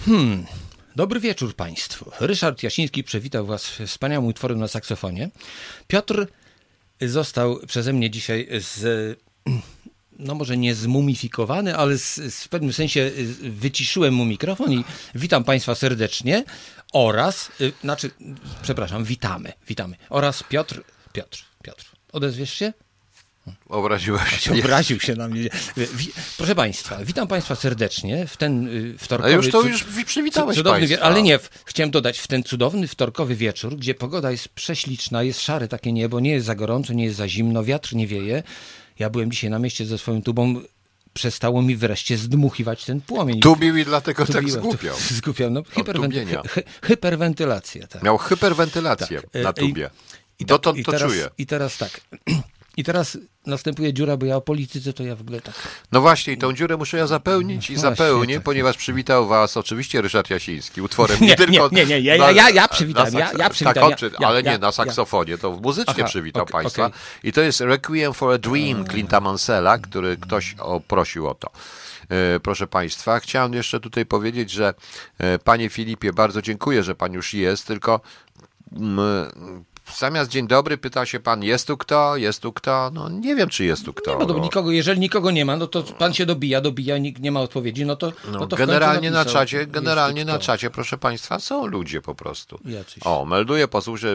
Dobry wieczór Państwu. Ryszard Jasiński przywitał Was wspaniałym utworem na saksofonie. Piotr został przeze mnie dzisiaj może nie zmumifikowany, ale w pewnym sensie wyciszyłem mu mikrofon i witam Państwa serdecznie oraz, witamy. Oraz Piotr. Odezwiesz się? Obraziłeś się. Obraził się na mnie. Proszę Państwa, witam Państwa serdecznie w ten wtorkowy... A już przywitałeś cudowny Państwa. Ale nie, chciałem dodać, w ten cudowny wtorkowy wieczór, gdzie pogoda jest prześliczna, jest szare takie niebo, nie jest za gorąco, nie jest za zimno, wiatr nie wieje. Ja byłem dzisiaj na mieście ze swoją tubą, przestało mi wreszcie zdmuchiwać ten płomień. Tubił i dlatego tak zgupiał. No, hyperwentylacja. Tak. Miał hyperwentylację na tubie. Dotąd to czuję. I teraz następuje dziura, bo ja o polityce to ja w ogóle tak... No właśnie, i tą dziurę muszę ja zapełnić i zapełnię, tak. Ponieważ przywitał Was oczywiście Ryszard Jasiński utworem nie tylko... Ja przywitałem. Ale na saksofonie, to muzycznie przywitał Państwa. Okay. I to jest Requiem for a Dream Clint'a Mansella, który ktoś prosił o to. Proszę Państwa, chciałem jeszcze tutaj powiedzieć, że Panie Filipie, bardzo dziękuję, że Pan już jest, tylko... Zamiast dzień dobry pyta się pan, jest tu kto? No nie wiem, czy jest tu kto. Nie ma nikogo, jeżeli nikogo nie ma, no to pan się dobija, nikt nie ma odpowiedzi, no to generalnie na czacie, proszę państwa, są ludzie po prostu. Jacyś. Melduję posłusznie.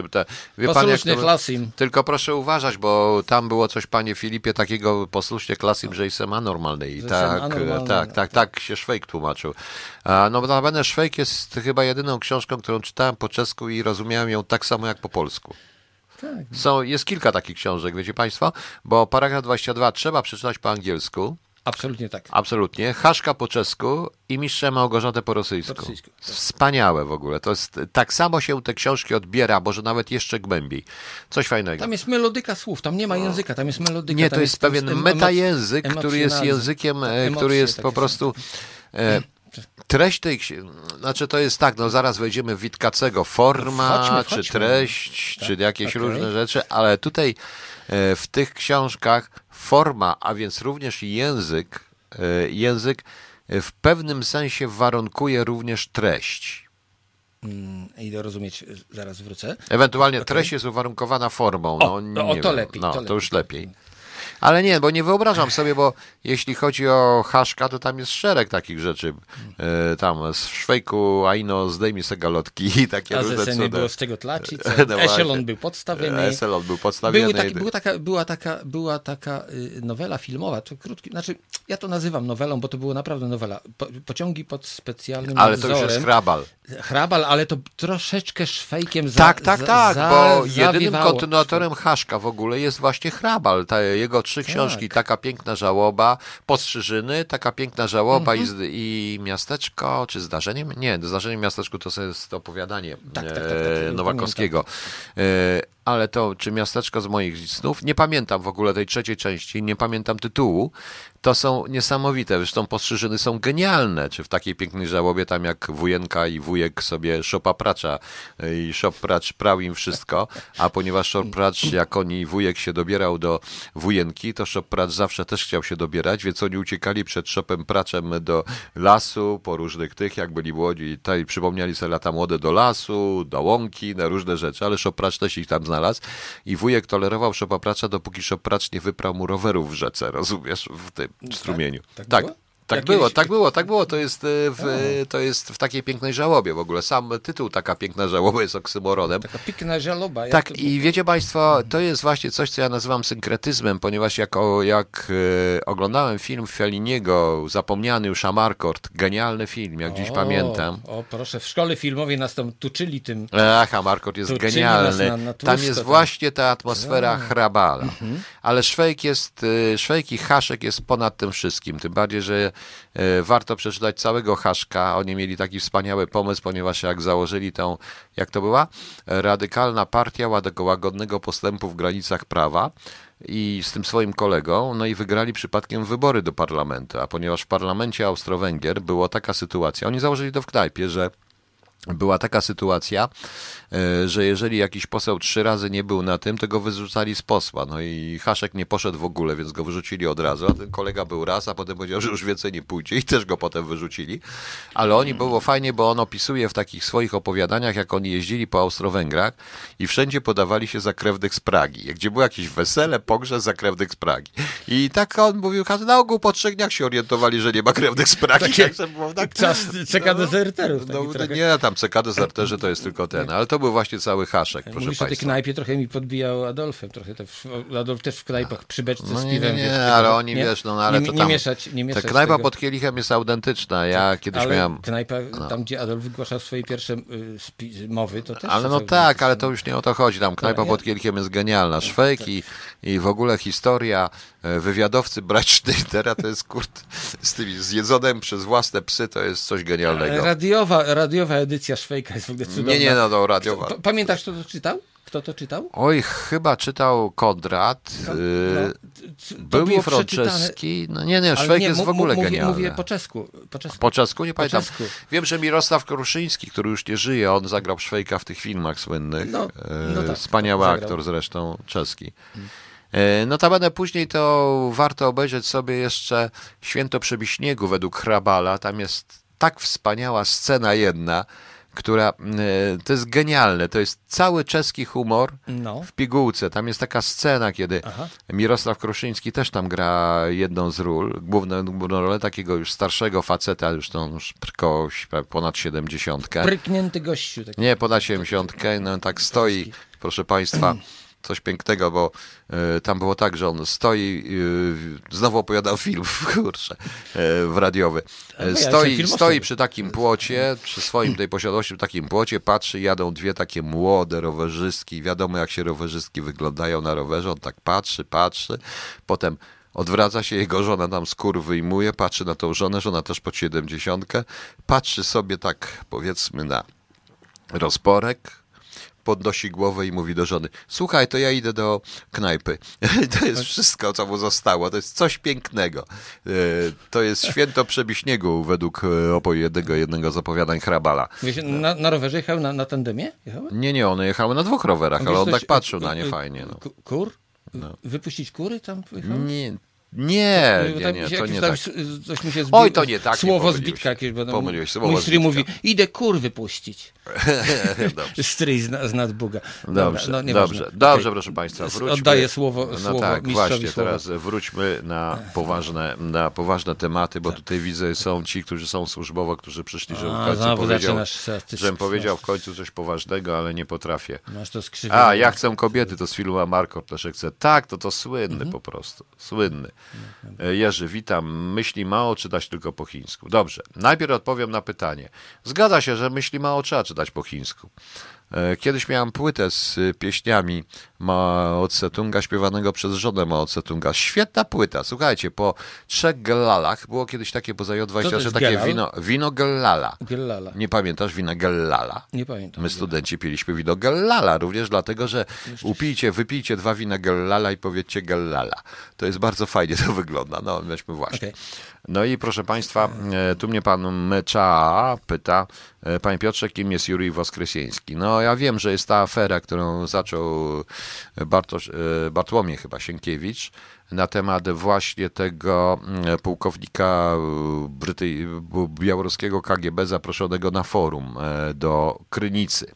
Tylko proszę uważać, bo tam było coś, panie Filipie, takiego posłusznie klasim, że jestem anormalny. I tak się Szwejk tłumaczył. No notabene Szwejk jest chyba jedyną książką, którą czytałem po czesku i rozumiałem ją tak samo jak po polsku. Tak. Jest kilka takich książek, wiecie Państwo, bo paragraf 22 trzeba przeczytać po angielsku. Absolutnie tak. Absolutnie. Haszka po czesku i Mistrza Małgorzatę po rosyjsku. Wspaniałe w ogóle. To jest, tak samo się te książki odbiera, może nawet jeszcze głębiej. Coś fajnego. Tam jest melodyka słów, tam nie ma języka, tam jest melodyka. Nie, to jest pewien metajęzyk, który jest językiem, który jest po prostu... Treść tej znaczy to jest tak, zaraz wejdziemy w Witkacego, forma, czy treść, czy jakieś różne rzeczy, ale tutaj w tych książkach forma, a więc również język w pewnym sensie warunkuje również treść. Idę rozumieć, zaraz wrócę. Ewentualnie treść jest uwarunkowana formą. Lepiej. To już lepiej. Ale nie, bo nie wyobrażam sobie, bo jeśli chodzi o Haszka, to tam jest szereg takich rzeczy. Tam z Szwejku, Aino, zdejmij se galotki i takie różne cuda. Nie było z czego tlaczyć. Echelon był podstawiony. Była taka nowela filmowa, to krótki, ja to nazywam nowelą, bo to była naprawdę nowela. Pociągi pod specjalnym nadzorem. Ale to już jest Hrabal. Hrabal, ale to troszeczkę Szwejkiem Tak, bo jedynym kontynuatorem Haszka w ogóle jest właśnie Hrabal. Jego 3 książki, Taka piękna żałoba, Postrzyżyny, Taka piękna żałoba i Miasteczko, czy Zdarzeniem? Nie, Zdarzenie Miasteczku to jest opowiadanie Nowakowskiego. Ale to, czy Miasteczko z moich snów, nie pamiętam w ogóle tej 3. części, nie pamiętam tytułu, to są niesamowite, zresztą Postrzyżyny są genialne, czy w Takiej pięknej żałobie, tam jak wujenka i wujek sobie szopapracza i szoppracz prał im wszystko, a ponieważ szoppracz, jak oni, wujek się dobierał do wujenki, to szoppracz zawsze też chciał się dobierać, więc oni uciekali przed szopem praczem do lasu, po różnych tych, jak byli młodzi, i przypomnieli sobie lata młode do lasu, do łąki, na różne rzeczy, ale szoppracz też ich tam znalazł i wujek tolerował szopapracza, dopóki szoppracz nie wyprał mu rowerów w rzece, rozumiesz, w tym strumieniu. Tak było. To jest w Takiej pięknej żałobie w ogóle. Sam tytuł Taka piękna żałoba jest oksymoronem. Taka piękna żałoba. I wiecie Państwo, to jest właśnie coś, co ja nazywam synkretyzmem, ponieważ jak oglądałem film Felliniego, Zapomniany już Amarcord, genialny film, jak dziś pamiętam. O proszę, w szkole filmowej nas tam tuczyli tym. Amarcord jest genialny. Tam jest właśnie ta atmosfera Hrabala. Ale Szwejk i Haszek jest ponad tym wszystkim. Tym bardziej, że warto przeczytać całego Haszka. Oni mieli taki wspaniały pomysł, ponieważ jak założyli tą, jak to była? Radykalna partia łagodnego postępu w granicach prawa i z tym swoim kolegą, no i wygrali przypadkiem wybory do parlamentu, a ponieważ w parlamencie Austro-Węgier była taka sytuacja, oni założyli to w knajpie, że była taka sytuacja, że jeżeli jakiś poseł 3 razy nie był na tym, to go wyrzucali z posła. No i Haszek nie poszedł w ogóle, więc go wyrzucili od razu, a ten kolega był raz, a potem powiedział, że już więcej nie pójdzie i też go potem wyrzucili. Ale było fajnie, bo on opisuje w takich swoich opowiadaniach, jak oni jeździli po Austro-Węgrach i wszędzie podawali się za krewnych z Pragi. Gdzie było jakieś wesele, pogrzeb za krewnych z Pragi. I tak on mówił, na ogół po 3 dniach się orientowali, że nie ma krewnych z Pragi. Czas czeka dezerterów. Nie, tam CK dezerterzy to jest tylko ten, ale to był właśnie cały Haszek, proszę Mówisz państwa. o tej knajpie, trochę mi podbijał Adolfem, Adolf też w knajpach przy beczce z piwem. Nie, ale oni, wiesz, ale to tam... Nie mieszać ta knajpa pod Kielichem jest autentyczna, ja kiedyś ale miałem... knajpa, tam gdzie Adolf wygłaszał swoje pierwsze mowy, to też... Ale tak, ale to już nie o to chodzi, tam knajpa pod Kielichem jest genialna, Szwejk i w ogóle historia wywiadowcy brać Schneidera, to jest z tym zjedzonym przez własne psy, to jest coś genialnego. Radiowa edycja Szwejka jest w ogóle cudowna. Nie, to radiowa. Pamiętasz, kto to czytał? Kto to czytał? Oj, chyba czytał Konrad. Był i Franceski. No nie, Szwejk jest w ogóle genialny. Mówię po czesku. Po czesku? Nie pamiętam. Wiem, że Mirosław Kruszyński, który już nie żyje, on zagrał Szwejka w tych filmach słynnych. Tak, wspaniały aktor zresztą, czeski. Notabene później to warto obejrzeć sobie jeszcze Święto Przebiśniegu według Hrabala. Tam jest tak wspaniała scena jedna, która, to jest genialne, to jest cały czeski humor w pigułce. Tam jest taka scena, kiedy Mirosław Kruszyński też tam gra jedną z ról, główną rolę takiego już starszego faceta, już ponad 70. Pryknięty gościu. Taki. Nie, ponad 70, no tak stoi, proszę państwa, coś pięknego, bo tam było tak, że on stoi, znowu opowiadał film, w radiowy. Stoi przy takim płocie, przy swoim tej posiadłości, przy takim płocie, patrzy, jadą 2 takie młode rowerzystki, wiadomo jak się rowerzystki wyglądają na rowerze, on tak patrzy, potem odwraca się, jego żona tam skór wyjmuje, patrzy na tą żona też pod 70, patrzy sobie tak, powiedzmy, na rozporek, podnosi głowę i mówi do żony: słuchaj, to ja idę do knajpy. To jest wszystko, co mu zostało. To jest coś pięknego. To jest Święto Przebiśniegu według jednego z opowiadań Hrabala. Na rowerze jechał na tandemie? Nie, one jechały na 2 rowerach, ale on tak patrzył na nie fajnie. No. Kur? Wypuścić kury tam pojechał? Nie, to nie tak. Coś mi się Oj, to nie tak. Słowo zbitka jakieś. Pomyliłeś słowo mój stryj mówi, idę kur wypuścić. Stryj z nadbuga. Dobrze, proszę państwa. Wróćmy. Oddaję słowo tak, właśnie, teraz wróćmy na poważne tematy, bo tutaj widzę, są ci, którzy są służbowo, którzy przyszli, żeby w końcu powiedział w końcu coś poważnego, ale nie potrafię. Ja chcę kobiety, to z filmu Marko też chcę. Tak, to słynny po prostu. Słynny. Jerzy, witam. Myśli mało, czytać tylko po chińsku. Dobrze. Najpierw odpowiem na pytanie. Zgadza się, że myśli mało trzeba czytać po chińsku. Kiedyś miałem płytę z pieśniami Mao Tse-tunga śpiewanego przez żonę Mao Tse-tunga. Świetna płyta. Słuchajcie, po 3 gellalach było kiedyś takie poza J23 takie wino gellala. Nie pamiętasz wina gellala? Nie pamiętam. My studenci piliśmy wino gellala, również dlatego, że wypijcie 2 wina gellala i powiedzcie gellala. To jest bardzo fajnie to wygląda. No, myśmy właśnie. Okay. No i proszę państwa, tu mnie pan Mecza pyta: panie Piotrze, kim jest Jurij Woskrysieński? No ja wiem, że jest ta afera, którą zaczął Bartłomiej chyba Sienkiewicz na temat właśnie tego pułkownika białoruskiego KGB zaproszonego na forum do Krynicy.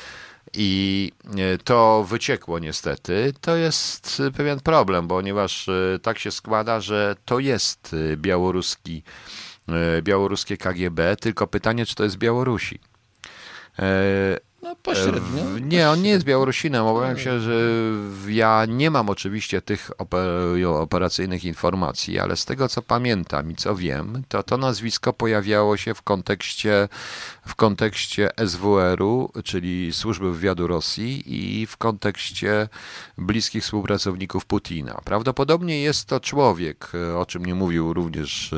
I to wyciekło niestety. To jest pewien problem, ponieważ tak się składa, że to jest białoruskie KGB, tylko pytanie, czy to jest Białorusi. No pośrednio. Nie, on nie jest Białorusinem. Obawiam się, że ja nie mam oczywiście tych operacyjnych informacji, ale z tego, co pamiętam i co wiem, to nazwisko pojawiało się w kontekście SWR-u, czyli Służby Wywiadu Rosji, i w kontekście bliskich współpracowników Putina. Prawdopodobnie jest to człowiek, o czym nie mówił również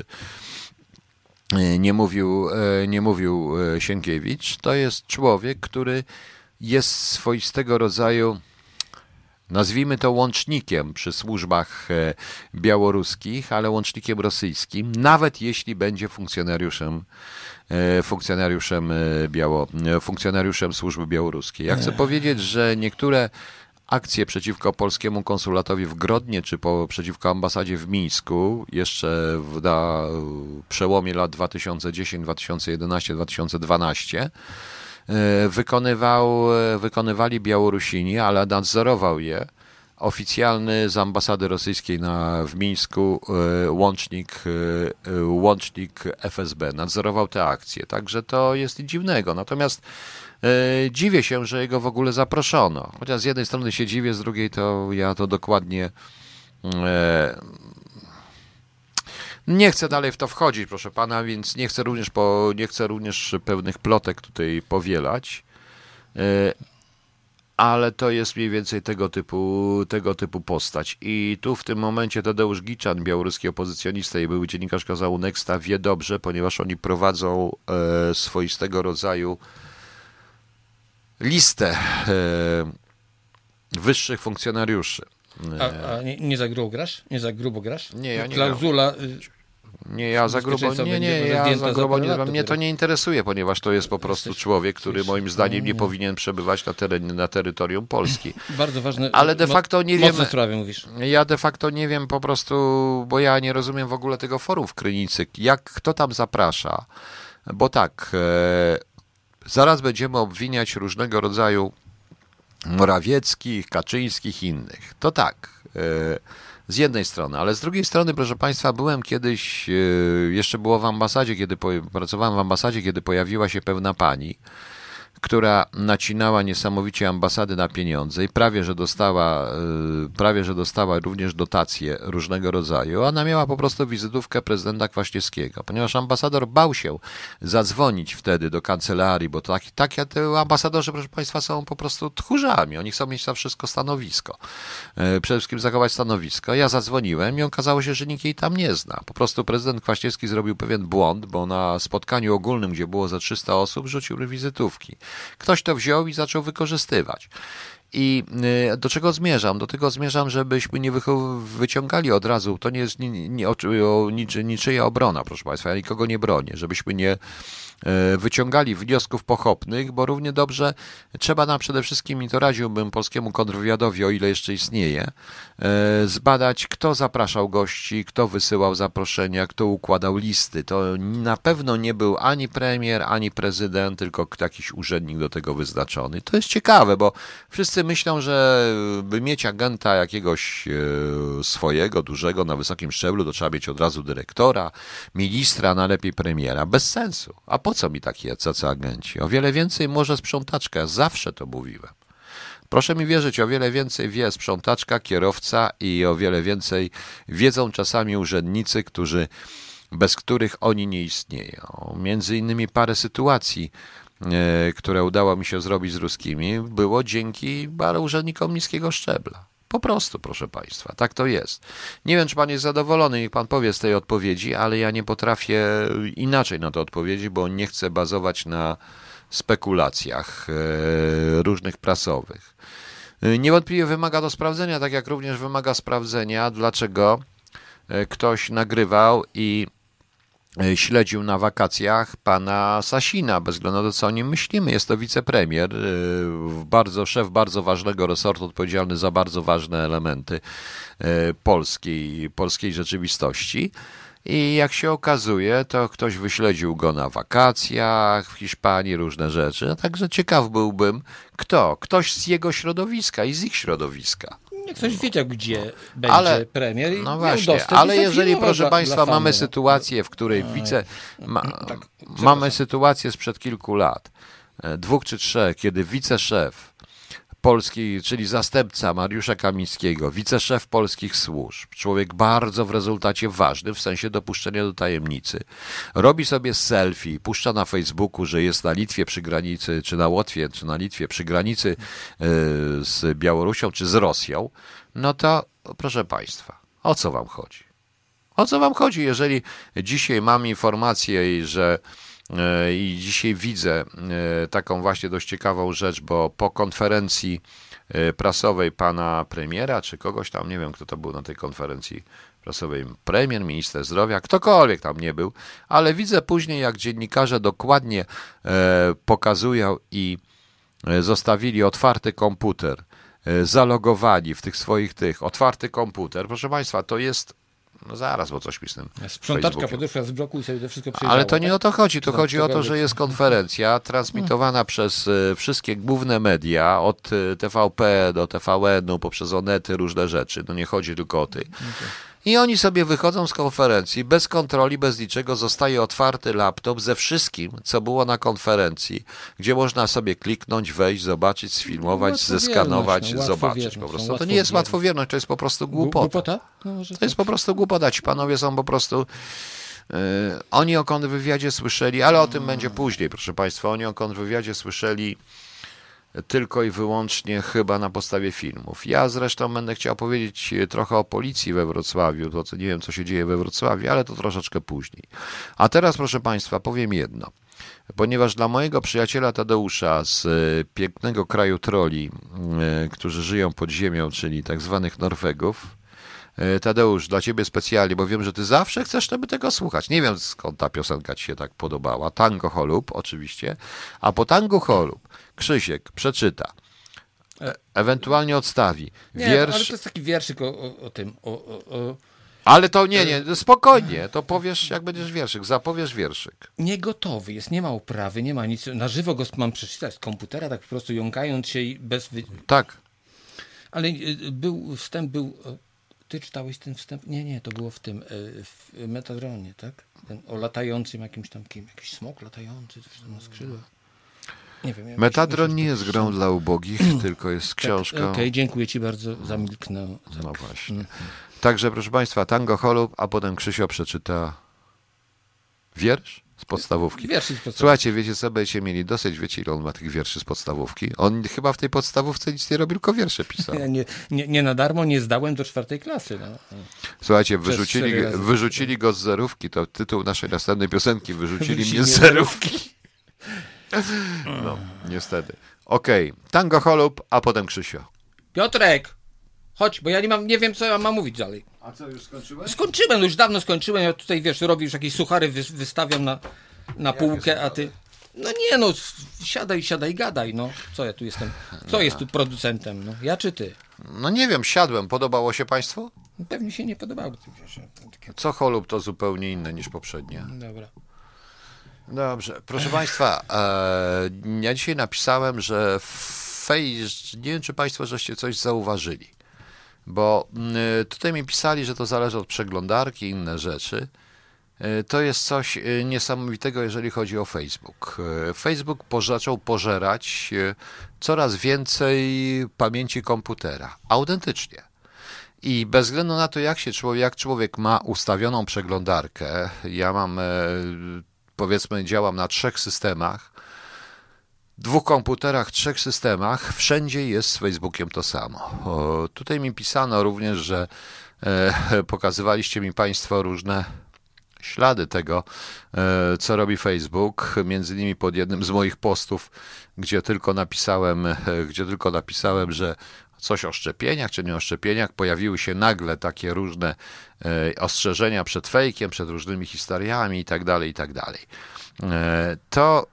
nie mówił Sienkiewicz. To jest człowiek, który jest swoistego rodzaju, nazwijmy to łącznikiem przy służbach białoruskich, ale łącznikiem rosyjskim, nawet jeśli będzie funkcjonariuszem służby białoruskiej. Ja chcę powiedzieć, że niektóre akcje przeciwko polskiemu konsulatowi w Grodnie, czy przeciwko ambasadzie w Mińsku, jeszcze na przełomie lat 2010, 2011, 2012, wykonywali Białorusini, ale nadzorował je oficjalny z ambasady rosyjskiej w Mińsku łącznik FSB. Nadzorował te akcje, także to jest nic dziwnego. Natomiast dziwię się, że jego w ogóle zaproszono. Chociaż z jednej strony się dziwię, z drugiej to ja to dokładnie nie chcę dalej w to wchodzić, proszę pana, więc nie chcę również pewnych plotek tutaj powielać, ale to jest mniej więcej tego typu postać. I tu w tym momencie Tadeusz Giczan, białoruski opozycjonista i były dziennikarz kazału Nexta, wie dobrze, ponieważ oni prowadzą swoistego rodzaju listę wyższych funkcjonariuszy. A nie za grubo grasz? Nie za grubo grasz? Nie, ja nie Klauzula... Nie, ja za grubo nie. Mnie to nie interesuje, ponieważ to jest po prostu człowiek, który moim zdaniem nie powinien przebywać na terytorium Polski. Bardzo ważne. Ale de facto nie wiem. Sprawy mówisz. Ja de facto nie wiem po prostu, bo ja nie rozumiem w ogóle tego forum w Krynicy. Kto tam zaprasza? Bo tak, zaraz będziemy obwiniać różnego rodzaju Morawieckich, Kaczyńskich i innych. To tak. Z jednej strony, ale z drugiej strony, proszę państwa, byłem kiedyś, jeszcze było w ambasadzie, pracowałem w ambasadzie, kiedy pojawiła się pewna pani, która nacinała niesamowicie ambasady na pieniądze i prawie że dostała również dotacje różnego rodzaju. Ona miała po prostu wizytówkę prezydenta Kwaśniewskiego, ponieważ ambasador bał się zadzwonić wtedy do kancelarii, bo takie ambasadorzy, proszę państwa, są po prostu tchórzami. Oni chcą mieć na wszystko stanowisko. Przede wszystkim zachować stanowisko. Ja zadzwoniłem i okazało się, że nikt jej tam nie zna. Po prostu prezydent Kwaśniewski zrobił pewien błąd, bo na spotkaniu ogólnym, gdzie było za 300 osób, rzucił wizytówki. Ktoś to wziął i zaczął wykorzystywać. I do czego zmierzam? Do tego zmierzam, żebyśmy nie wyciągali od razu, to nie jest niczyja obrona, proszę państwa, ja nikogo nie bronię, żebyśmy nie wyciągali wniosków pochopnych, bo równie dobrze trzeba przede wszystkim, i to radziłbym polskiemu kontrwywiadowi, o ile jeszcze istnieje, zbadać, kto zapraszał gości, kto wysyłał zaproszenia, kto układał listy. To na pewno nie był ani premier, ani prezydent, tylko jakiś urzędnik do tego wyznaczony. To jest ciekawe, bo wszyscy myślą, że by mieć agenta jakiegoś swojego, dużego, na wysokim szczeblu, to trzeba mieć od razu dyrektora, ministra, najlepiej premiera. Bez sensu. A po co mi tacy agenci? O wiele więcej może sprzątaczka, ja zawsze to mówiłem. Proszę mi wierzyć, o wiele więcej wie sprzątaczka, kierowca i o wiele więcej wiedzą czasami urzędnicy, bez których oni nie istnieją. Między innymi parę sytuacji, które udało mi się zrobić z ruskimi, było dzięki paru urzędnikom niskiego szczebla. Po prostu, proszę państwa, tak to jest. Nie wiem, czy pan jest zadowolony, niech pan powie z tej odpowiedzi, ale ja nie potrafię inaczej na to odpowiedzieć, bo nie chcę bazować na spekulacjach różnych prasowych. Niewątpliwie wymaga to sprawdzenia, tak jak również wymaga sprawdzenia, dlaczego ktoś nagrywał i śledził na wakacjach pana Sasina, bez względu na to, co o nim myślimy. Jest to wicepremier, szef bardzo ważnego resortu, odpowiedzialny za bardzo ważne elementy polskiej rzeczywistości. I jak się okazuje, to ktoś wyśledził go na wakacjach w Hiszpanii, różne rzeczy. A także ciekaw byłbym, kto? Ktoś z jego środowiska i z ich środowiska. Jak ktoś wiedział, gdzie będzie premier i no właśnie, ale jeżeli, proszę państwa, mamy sytuację, w której mamy sytuację sprzed kilku lat, 2 czy 3, kiedy wiceszef Polski, czyli zastępca Mariusza Kamińskiego, wiceszef polskich służb, człowiek bardzo w rezultacie ważny, w sensie dopuszczenia do tajemnicy, robi sobie selfie, puszcza na Facebooku, że jest na Litwie przy granicy, czy na Łotwie, czy na Litwie przy granicy z Białorusią, czy z Rosją, no to proszę państwa, o co wam chodzi? O co wam chodzi, jeżeli dzisiaj mam informację, że I dzisiaj widzę taką właśnie dość ciekawą rzecz, bo po konferencji prasowej pana premiera, czy kogoś tam, nie wiem kto to był na tej konferencji prasowej, premier, minister zdrowia, ktokolwiek tam nie był, ale widzę później, jak dziennikarze dokładnie pokazują i zostawili otwarty komputer, zalogowali w tych swoich otwarty komputer. Proszę Państwa, to jest, no zaraz, bo coś mi z tym sprzątaczka podeszła z bloku i sobie to wszystko przejrzało. Ale to nie tak? o to chodzi, to chodzi o to, że jest konferencja transmitowana przez wszystkie główne media, od TVP do TVN-u, poprzez Onety, różne rzeczy, no nie chodzi tylko o tych. I oni sobie wychodzą z konferencji, bez kontroli, bez niczego, zostaje otwarty laptop ze wszystkim, co było na konferencji, gdzie można sobie kliknąć, wejść, zobaczyć, sfilmować, zeskanować, zobaczyć po prostu. To nie jest łatwowierność, to jest po prostu głupota. Głupota? No, to jest po prostu głupota. Ci panowie są po prostu... Oni o kontrwywiadzie słyszeli, ale o tym będzie później, proszę Państwa, oni o kontrwywiadzie słyszeli tylko i wyłącznie chyba na podstawie filmów. Ja zresztą będę chciał powiedzieć trochę o policji we Wrocławiu, to co nie wiem, co się dzieje we Wrocławiu, ale to troszeczkę później. A teraz, proszę Państwa, powiem jedno. Ponieważ dla mojego przyjaciela Tadeusza z pięknego kraju troli, którzy żyją pod ziemią, czyli tak zwanych Norwegów, Tadeusz, dla Ciebie specjalnie, bo wiem, że Ty zawsze chcesz tego słuchać. Nie wiem, skąd ta piosenka Ci się tak podobała. Tango Holub, oczywiście. A po Tango Holub Krzysiek przeczyta, ewentualnie odstawi wiersz. Ale to jest taki wierszyk o tym. Ale to nie, spokojnie, to powiesz, jak będziesz wierszyk, zapowiesz wierszyk. Niegotowy jest, nie ma oprawy, nie ma nic. Na żywo go mam przeczytać z komputera, tak po prostu jąkając się i bez... Tak. Ale wstęp. Ty czytałeś ten wstęp? Nie, to było w tym, w Metadronie, tak? Ten, o latającym jakimś tam jakiś smok latający, coś tam na skrzydłach. Nie wiem. Metadron nie jest grą dla ubogich, tylko jest książką. Tak, okej, dziękuję Ci bardzo, zamilknę. Tak. No właśnie. Także, proszę Państwa, Tango Holub, a potem Krzysio przeczyta wiersz z podstawówki. Słuchajcie, wiecie co, będziecie mieli dosyć, wiecie ile on ma tych wierszy z podstawówki? On chyba w tej podstawówce nic nie robił, tylko wiersze pisał. Ja nie na darmo nie zdałem do 4. klasy. No. Słuchajcie, wyrzucili go z zerówki, to tytuł naszej następnej piosenki, wyrzucili mnie z zerówki. No, niestety. Okej, Tango Holub, a potem Krzysio. Piotrek, chodź, bo ja nie wiem, co ja mam mówić dalej. A co, już skończyłeś? Skończyłem, już dawno skończyłem. Ja tutaj, wiesz, robię już jakieś suchary, wystawiam na półkę, a ty... No nie, no, siadaj, gadaj, no. Co ja tu jestem? Kto jest tu producentem? No, ja czy ty? No nie wiem, siadłem. Podobało się Państwu? Pewnie się nie podobało. Co Holub to zupełnie inne niż poprzednie. Dobra. Dobrze. Proszę Państwa, ja dzisiaj napisałem, że nie wiem, czy Państwo żeście coś zauważyli, bo tutaj mi pisali, że to zależy od przeglądarki i inne rzeczy. To jest coś niesamowitego, jeżeli chodzi o Facebook. Facebook zaczął pożerać coraz więcej pamięci komputera. Autentycznie. I bez względu na to, jak człowiek ma ustawioną przeglądarkę, ja mam, powiedzmy, działam na 3 systemach, 2 komputerach, 3 systemach, wszędzie jest z Facebookiem to samo. Tutaj mi pisano również, że pokazywaliście mi Państwo różne ślady tego, co robi Facebook, między innymi pod jednym z moich postów, gdzie tylko napisałem, że coś o szczepieniach, czy nie o szczepieniach, pojawiły się nagle takie różne ostrzeżenia przed fejkiem, przed różnymi historiami itd. To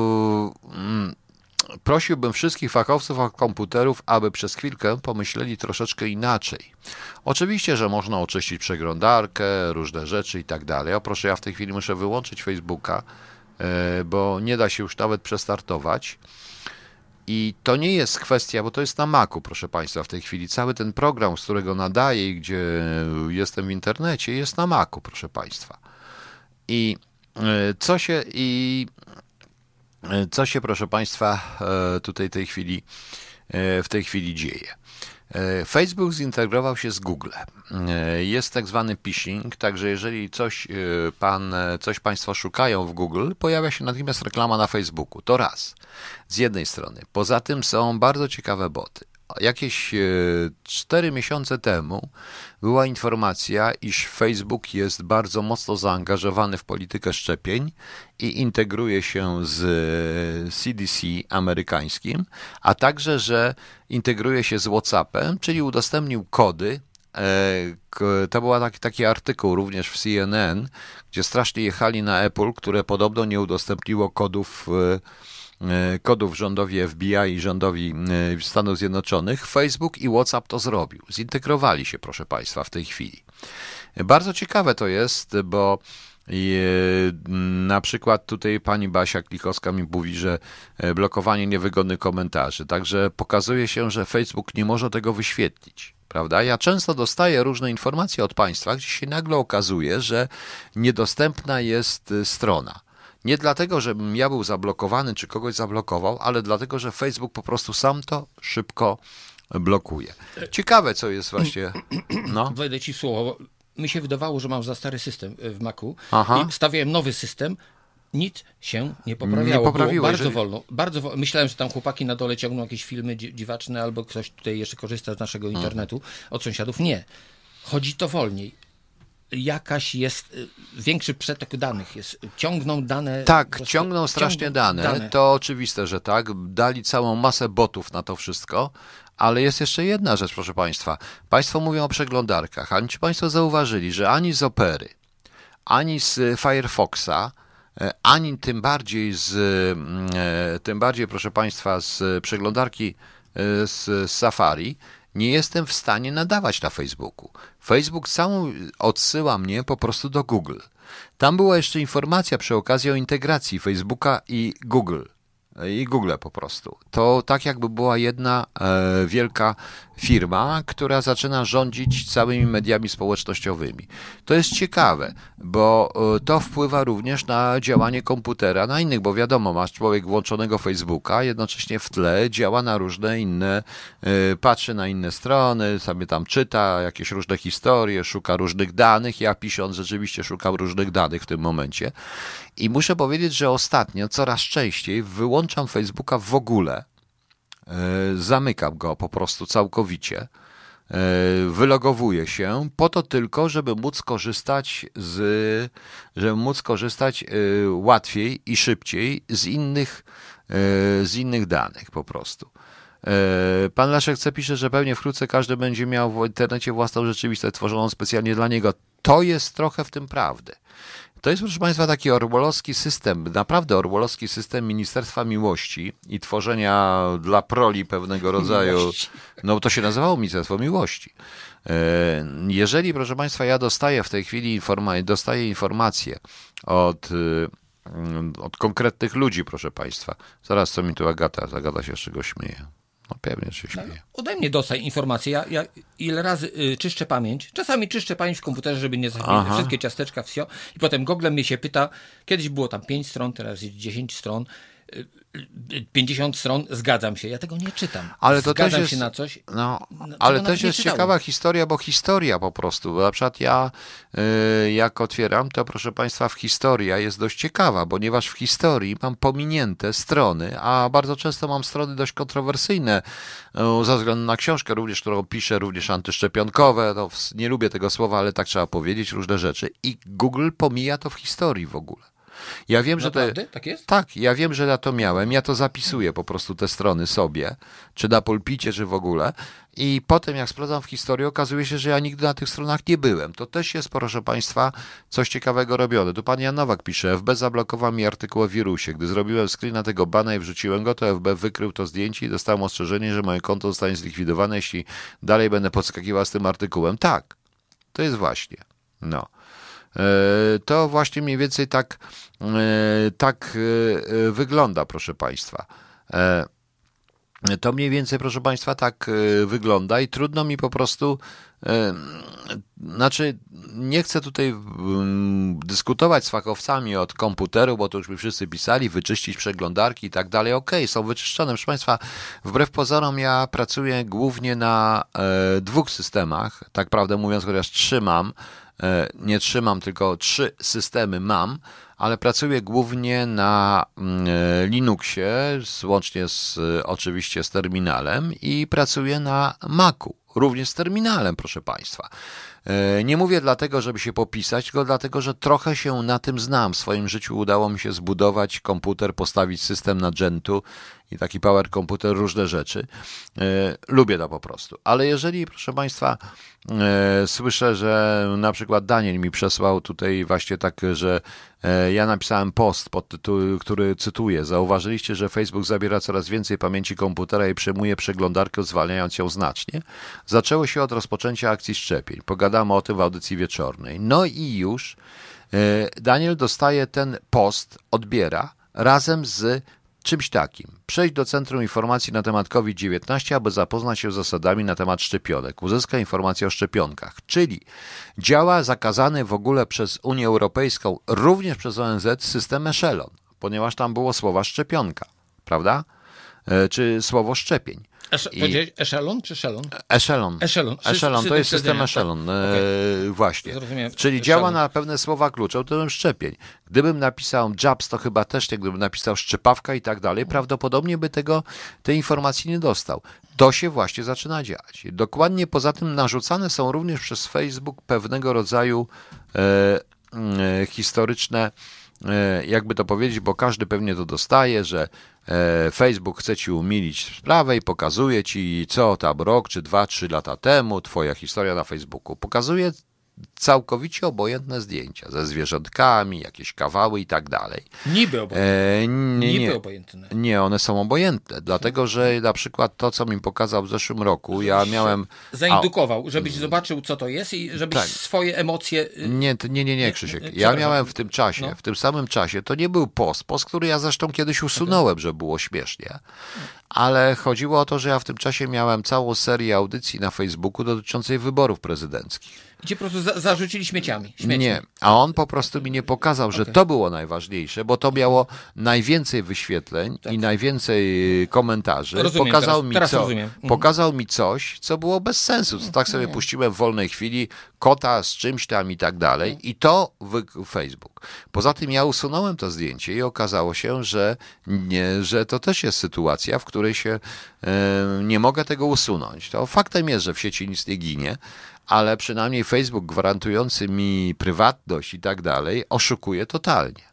prosiłbym wszystkich fachowców od komputerów, aby przez chwilkę pomyśleli troszeczkę inaczej. Oczywiście, że można oczyścić przeglądarkę, różne rzeczy i tak dalej. Proszę, ja w tej chwili muszę wyłączyć Facebooka, bo nie da się już nawet przestartować. I to nie jest kwestia, bo to jest na Macu, proszę Państwa, w tej chwili. Cały ten program, z którego nadaję i gdzie jestem w internecie, jest na Macu, proszę Państwa. I co się, proszę Państwa, tutaj w tej chwili dzieje? Facebook zintegrował się z Google. Jest tak zwany phishing, także jeżeli coś Państwo szukają w Google, pojawia się natychmiast reklama na Facebooku. To raz, z jednej strony. Poza tym są bardzo ciekawe boty. jakieś 4 miesiące temu była informacja, iż Facebook jest bardzo mocno zaangażowany w politykę szczepień i integruje się z CDC amerykańskim, a także, że integruje się z WhatsAppem, czyli udostępnił kody. To był taki artykuł również w CNN, gdzie strasznie jechali na Apple, które podobno nie udostępniło kodów rządowi FBI i rządowi Stanów Zjednoczonych. Facebook i WhatsApp to zrobił. Zintegrowali się, proszę Państwa, w tej chwili. Bardzo ciekawe to jest, bo na przykład tutaj pani Basia Klikowska mi mówi, że blokowanie niewygodnych komentarzy. Także pokazuje się, że Facebook nie może tego wyświetlić. Prawda? Ja często dostaję różne informacje od Państwa, gdzie się nagle okazuje, że niedostępna jest strona. Nie dlatego, żebym ja był zablokowany, czy kogoś zablokował, ale dlatego, że Facebook po prostu sam to szybko blokuje. Ciekawe, co jest właśnie... No. Wejdę ci w słowo. Mi się wydawało, że mam za stary system w Macu i stawiałem nowy system. Nic się nie poprawiało. Było bardzo wolno. Myślałem, że tam chłopaki na dole ciągną jakieś filmy dziwaczne albo ktoś tutaj jeszcze korzysta z naszego internetu od sąsiadów. Nie. Chodzi to wolniej. Jakaś jest większy przetok danych. Ciągną dane. Tak, ciągną strasznie dane. To oczywiste, że tak. Dali całą masę botów na to wszystko. Ale jest jeszcze jedna rzecz, proszę Państwa. Państwo mówią o przeglądarkach, ale czy Państwo zauważyli, że ani z Opery, ani z Firefoxa, ani tym bardziej, proszę Państwa, z przeglądarki z Safari nie jestem w stanie nadawać na Facebooku. Facebook całą odsyła mnie po prostu do Google. Tam była jeszcze informacja przy okazji o integracji Facebooka i Google. I Google po prostu. To tak jakby była jedna wielka firma, która zaczyna rządzić całymi mediami społecznościowymi. To jest ciekawe, bo to wpływa również na działanie komputera, na innych, bo wiadomo, masz człowiek włączonego Facebooka, jednocześnie w tle działa na różne inne, patrzy na inne strony, sobie tam czyta jakieś różne historie, szuka różnych danych. Ja pisząc rzeczywiście szukam różnych danych w tym momencie. I muszę powiedzieć, że ostatnio coraz częściej wyłączam Facebooka w ogóle, zamykam go po prostu całkowicie, wylogowuję się po to tylko, żeby móc korzystać łatwiej i szybciej z innych danych po prostu. Pan Leszek C. pisze, że pewnie wkrótce każdy będzie miał w internecie własną rzeczywistość tworzoną specjalnie dla niego. To jest trochę w tym prawdy. To jest, proszę Państwa, taki orwellowski system, naprawdę orwellowski system Ministerstwa Miłości i tworzenia dla proli pewnego rodzaju, no to się nazywało Ministerstwo Miłości. Jeżeli, proszę Państwa, ja dostaję w tej chwili informacje od konkretnych ludzi, proszę Państwa. Zaraz, co mi tu Agata się z czego śmieje. No pewnie się śmieje. Ode mnie dostań informacje. Ja ile razy czyszczę pamięć. Czasami czyszczę pamięć w komputerze, żeby nie zachować wszystkie ciasteczka, wsio. I potem Google mnie się pyta, kiedyś było tam 5 stron, teraz jest 10 stron. 50 stron, zgadzam się. Ja tego nie czytam. Ale to zgadzam też jest, się na coś. Ale też jest ciekawa historia, bo historia po prostu. Na przykład ja jak otwieram, to proszę Państwa, historia jest dość ciekawa, ponieważ w historii mam pominięte strony, a bardzo często mam strony dość kontrowersyjne ze względu na książkę również, którą piszę, również antyszczepionkowe. No, nie lubię tego słowa, ale tak trzeba powiedzieć, różne rzeczy. I Google pomija to w historii w ogóle. Ja wiem, naprawdę? Tak jest? Tak, ja wiem, że ja to miałem. Ja to zapisuję po prostu te strony sobie, czy na pulpicie, czy w ogóle. I potem jak sprawdzam w historii, okazuje się, że ja nigdy na tych stronach nie byłem. To też jest, proszę Państwa, coś ciekawego robione. Tu pan Jan Nowak pisze, FB zablokował mi artykuł o wirusie. Gdy zrobiłem screena tego bana i wrzuciłem go, to FB wykrył to zdjęcie i dostałem ostrzeżenie, że moje konto zostanie zlikwidowane, jeśli dalej będę podskakiwał z tym artykułem. Tak, to jest właśnie. No. To właśnie mniej więcej tak wygląda, proszę Państwa. To mniej więcej, proszę Państwa, tak wygląda i trudno mi po prostu, znaczy nie chcę tutaj dyskutować z fachowcami od komputeru, bo to już by wszyscy pisali, wyczyścić przeglądarki i tak dalej. Okej, są wyczyszczone. Proszę Państwa, wbrew pozorom ja pracuję głównie na 2 systemach, tak prawdę mówiąc, chociaż 3 mam. Nie trzymam, tylko 3 systemy mam, ale pracuję głównie na Linuxie, łącznie oczywiście z terminalem i pracuję na Macu, również z terminalem, proszę Państwa. Nie mówię dlatego, żeby się popisać, tylko dlatego, że trochę się na tym znam. W swoim życiu udało mi się zbudować komputer, postawić system na Gentu i taki power komputer, różne rzeczy. Lubię to po prostu. Ale jeżeli, proszę Państwa, słyszę, że na przykład Daniel mi przesłał tutaj właśnie tak, że ja napisałem post pod tytuł, który cytuję. Zauważyliście, że Facebook zabiera coraz więcej pamięci komputera i przejmuje przeglądarkę, zwalniając ją znacznie? Zaczęło się od rozpoczęcia akcji szczepień. Pogadamy o tym w audycji wieczornej. No i już Daniel dostaje ten post, odbiera razem z czymś takim. Przejdź do Centrum Informacji na temat COVID-19, aby zapoznać się z zasadami na temat szczepionek. Uzyska informacje o szczepionkach. Czyli działa zakazany w ogóle przez Unię Europejską, również przez ONZ, system Echelon, ponieważ tam było słowa szczepionka, prawda? Czy słowo szczepień. Echelon czy Shelon? Echelon. Echelon to jest system Echelon. Właśnie. Zrozumiałem. Czyli działa na pewne słowa klucze, autorem szczepień. Gdybym napisał jabs, to chyba też nie. Gdybym napisał szczepawka i tak dalej, prawdopodobnie by tej informacji nie dostał. To się właśnie zaczyna dziać. Dokładnie poza tym narzucane są również przez Facebook pewnego rodzaju historyczne, jakby to powiedzieć, bo każdy pewnie to dostaje, że Facebook chce ci umilić sprawę i pokazuje ci, co tam rok, czy 2-3 lata temu, twoja historia na Facebooku. Pokazuje całkowicie obojętne zdjęcia ze zwierzątkami, jakieś kawały i tak dalej. Niby obojętne. Niby obojętne. Nie, one są obojętne, dlatego że na przykład to, co mi pokazał w zeszłym roku, ja miałem... Zaindukował, żebyś zobaczył, co to jest i żebyś swoje emocje... Nie, Krzysiek. Ja miałem w tym czasie, w tym samym czasie, to nie był post, który ja zresztą kiedyś usunąłem, żeby było śmiesznie. Ale chodziło o to, że ja w tym czasie miałem całą serię audycji na Facebooku dotyczącej wyborów prezydenckich. I cię po prostu zarzucili śmieciami. Nie, a on po prostu mi nie pokazał, że to było najważniejsze, bo to miało najwięcej wyświetleń i najwięcej komentarzy. Rozumiem, pokazał mi coś, co było bez sensu. Tak sobie puściłem w wolnej chwili kota z czymś tam i tak dalej i to Facebook. Poza tym ja usunąłem to zdjęcie i okazało się, że to też jest sytuacja, w której się nie mogę tego usunąć. To faktem jest, że w sieci nic nie ginie, ale przynajmniej Facebook gwarantujący mi prywatność i tak dalej oszukuje totalnie.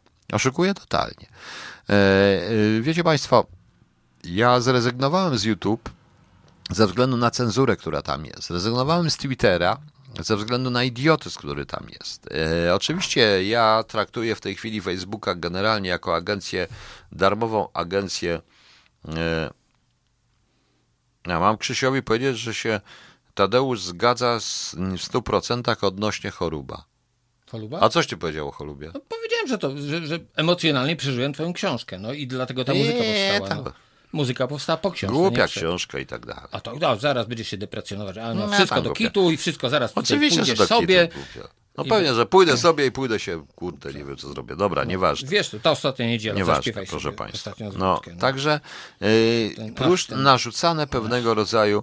Wiecie Państwo, ja zrezygnowałem z YouTube ze względu na cenzurę, która tam jest. Zrezygnowałem z Twittera ze względu na idiotyzm, który tam jest. Oczywiście ja traktuję w tej chwili Facebooka generalnie jako agencję, darmową agencję. Ja mam Krzysiowi powiedzieć, że się Tadeusz zgadza w 100% odnośnie Choruba. Choluba? A coś ty powiedział o Cholubie? No, powiedziałem, że emocjonalnie przeżyłem twoją książkę. No i dlatego ta muzyka powstała. No. Muzyka powstała po książce. Głupia książka i tak dalej. A to zaraz będziesz się deprecjonować. Wszystko do kitu i wszystko zaraz oczywiście, że do sobie. Kitu, no pewnie, że pójdę sobie i pójdę się, kurde, nie wiem co zrobię. Dobra, nieważne. Wiesz, ta ostatnia niedziela, nieważne, proszę Państwa. Także plus narzucane pewnego rodzaju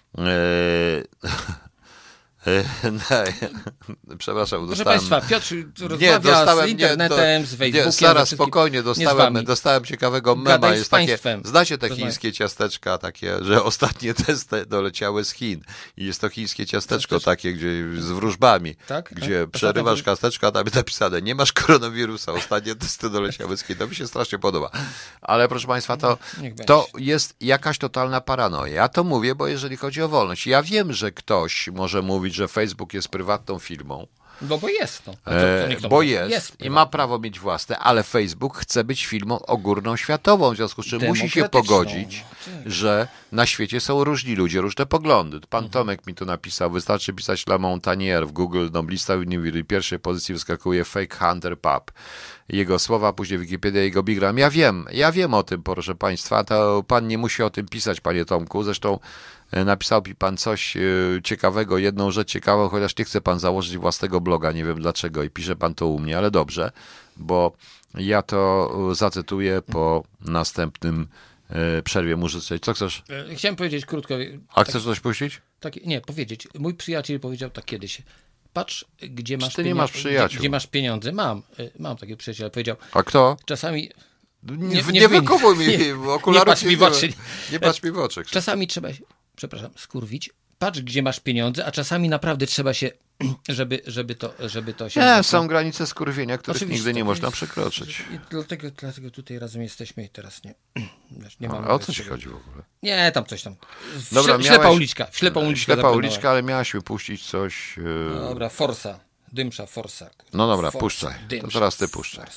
przepraszam, proszę Państwa, Piotr rozmawia z internetem, z Facebookiem. Zaraz spokojnie, dostałem ciekawego mema. Jest takie, znacie te chińskie ciasteczka takie, że ostatnie testy doleciały z Chin. I jest to chińskie ciasteczko takie, gdzie z wróżbami, gdzie przerywasz ciasteczko, a tam jest napisane, nie masz koronawirusa, ostatnie testy doleciały z Chin. To mi się strasznie podoba. Ale proszę Państwa, to jest jakaś totalna paranoja. Ja to mówię, bo jeżeli chodzi o wolność, ja wiem, że ktoś może mówić, że Facebook jest prywatną firmą. No bo jest to. Bo jest i ma prawo mieć własne, ale Facebook chce być firmą ogólnoświatową, w związku z czym musi się pogodzić, że na świecie są różni ludzie, różne poglądy. Pan Tomek mi tu napisał, wystarczy pisać La Montanière w Google, noblista w pierwszej pozycji wyskakuje Fake Hunter Pub. Jego słowa, później Wikipedia, jego bigram. Ja wiem o tym, proszę Państwa, to pan nie musi o tym pisać, panie Tomku, zresztą napisał mi pan coś ciekawego, jedną rzecz ciekawą, chociaż nie chce pan założyć własnego bloga, nie wiem dlaczego i pisze pan to u mnie, ale dobrze, bo ja to zacytuję po następnym przerwie muzycznej. Co chcesz? Chciałem powiedzieć krótko. A chcesz coś puścić? Nie, powiedzieć. Mój przyjaciel powiedział tak kiedyś. patrz, gdzie masz Ty nie masz przyjaciół. Gdzie masz pieniądze. Mam takiego przyjaciela, powiedział. A kto? Czasami... Nie wykupuj mi okularów. Nie patrz mi w oczy. Nie patrz mi w oczy. Czasami trzeba się, skurwić. Patrz, gdzie masz pieniądze, a czasami naprawdę trzeba się, żeby to się... Nie, są granice skurwienia, których oczywiście, nigdy nie można przekroczyć. Dlatego tutaj razem jesteśmy i teraz nie mamy... O co ci chodzi w ogóle? Nie, tam coś tam. Dobra, Ślepa uliczka. Ślepa uliczka, ale miałaś mi puścić coś... Dobra, Forsa. Dymsza Forsa. No dobra, puszczaj. To teraz ty puszczaj.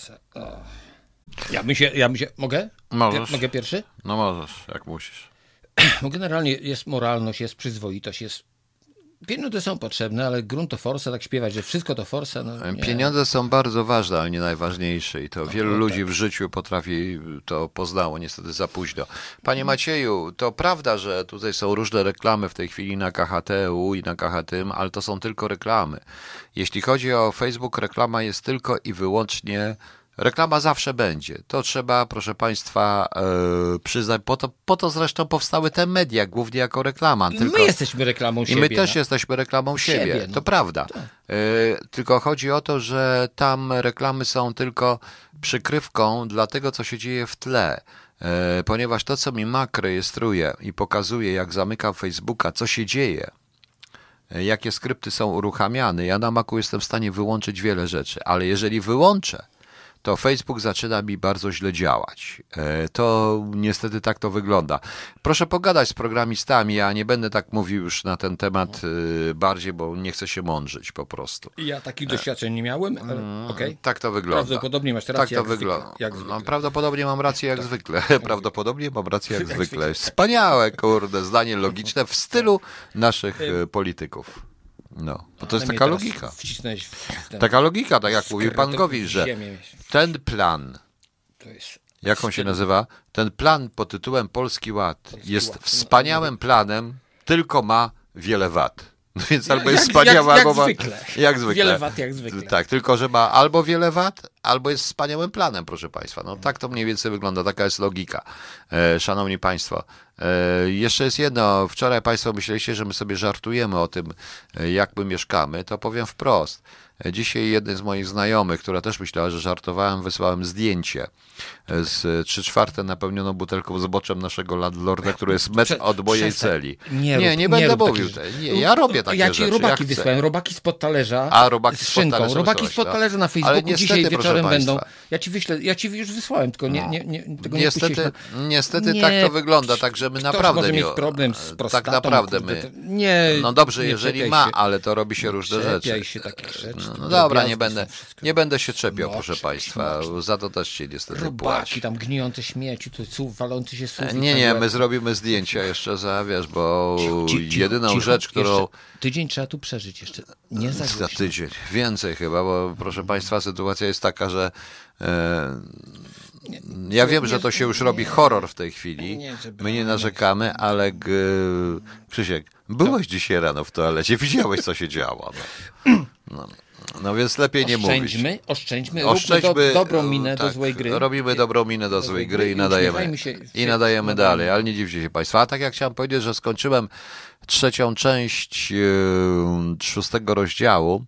Ja bym się... Mogę? Możesz. Mogę pierwszy? No możesz, jak musisz. Bo generalnie jest moralność, jest przyzwoitość, jest... Pieniądze są potrzebne, ale grunt to forsa, tak śpiewać, że wszystko to forsa. No, pieniądze są bardzo ważne, ale nie najważniejsze i to wielu ludzi w życiu potrafi, to poznało niestety za późno. Panie Macieju, to prawda, że tutaj są różne reklamy w tej chwili na KHT-u i na KHT-ym, ale to są tylko reklamy. Jeśli chodzi o Facebook, reklama jest tylko i wyłącznie... Reklama zawsze będzie. To trzeba, proszę Państwa, przyznać. Po to zresztą powstały te media, głównie jako reklama. My jesteśmy reklamą siebie. I my też jesteśmy reklamą siebie. To prawda. Tak. Tylko chodzi o to, że tam reklamy są tylko przykrywką dla tego, co się dzieje w tle. Ponieważ to, co mi Mac rejestruje i pokazuje, jak zamykam Facebooka, co się dzieje, jakie skrypty są uruchamiane, ja na Macu jestem w stanie wyłączyć wiele rzeczy, ale jeżeli wyłączę, to Facebook zaczyna mi bardzo źle działać. To niestety tak to wygląda. Proszę pogadać z programistami, ja nie będę tak mówił już na ten temat bardziej, bo nie chcę się mądrzyć po prostu. Ja takich doświadczeń nie miałem, ale okej. Tak to wygląda. Prawdopodobnie masz rację, tak to wygląda. No, prawdopodobnie mam rację jak zwykle. Prawdopodobnie mam rację jak zwykle. Wspaniałe, kurde, zdanie logiczne w stylu naszych polityków. No, bo to jest taka logika. Taka logika, tak jak mówił pan Gowin, że ten plan, jak on się nazywa? Ten plan pod tytułem Polski Ład jest wspaniałym planem, tylko ma wiele wad. No więc albo jest wspaniały, albo ma... Jak zwykle. Wiele wad jak zwykle. Tak, tylko że ma albo wiele wad, albo jest wspaniałym planem, proszę Państwa. No tak to mniej więcej wygląda, taka jest logika. Szanowni Państwo, jeszcze jest jedno. Wczoraj Państwo myśleliście, że my sobie żartujemy o tym, jak my mieszkamy, to powiem wprost. Dzisiaj jednej z moich znajomych, która też myślała, że żartowałem, wysłałem zdjęcie z 3/4 napełnioną butelką zboczem naszego landlorda, który jest metr od mojej celi. Nie będę mówił. Ja robię takie rzeczy. Ja ci robaki wysłałem, robaki spod talerza. A, robaki z szynką. Robaki spod talerza na Facebooku niestety, dzisiaj wieczorem będą. Ja ci już wysłałem, tylko tego niestety tak to wygląda, także my naprawdę może mieć problem z prostatą, tak naprawdę my. No dobrze, jeżeli ma, ale to robi się różne rzeczy. Się takich rzeczy. No dobra, nie będę się czepiał, proszę Państwa. Za to też się niestety robaki, tam gnijące śmieci, tu walący się sufit. Nie, my zrobimy zdjęcia jeszcze bo jedyną rzecz, którą... Tydzień trzeba tu przeżyć jeszcze, nie za głośno. Za tydzień, więcej chyba, bo proszę Państwa, sytuacja jest taka, że ja wiem, że to się już robi horror w tej chwili, my nie narzekamy, ale Krzysiek, byłeś dzisiaj rano w toalecie, widziałeś, co się działo. No więc lepiej nie mówić. Oszczędźmy, dobrą minę do złej gry. Robimy dobrą minę do złej gry i nadajemy dalej, ale nie dziwcie się Państwo. A tak jak chciałem powiedzieć, że skończyłem 3. część 6. rozdziału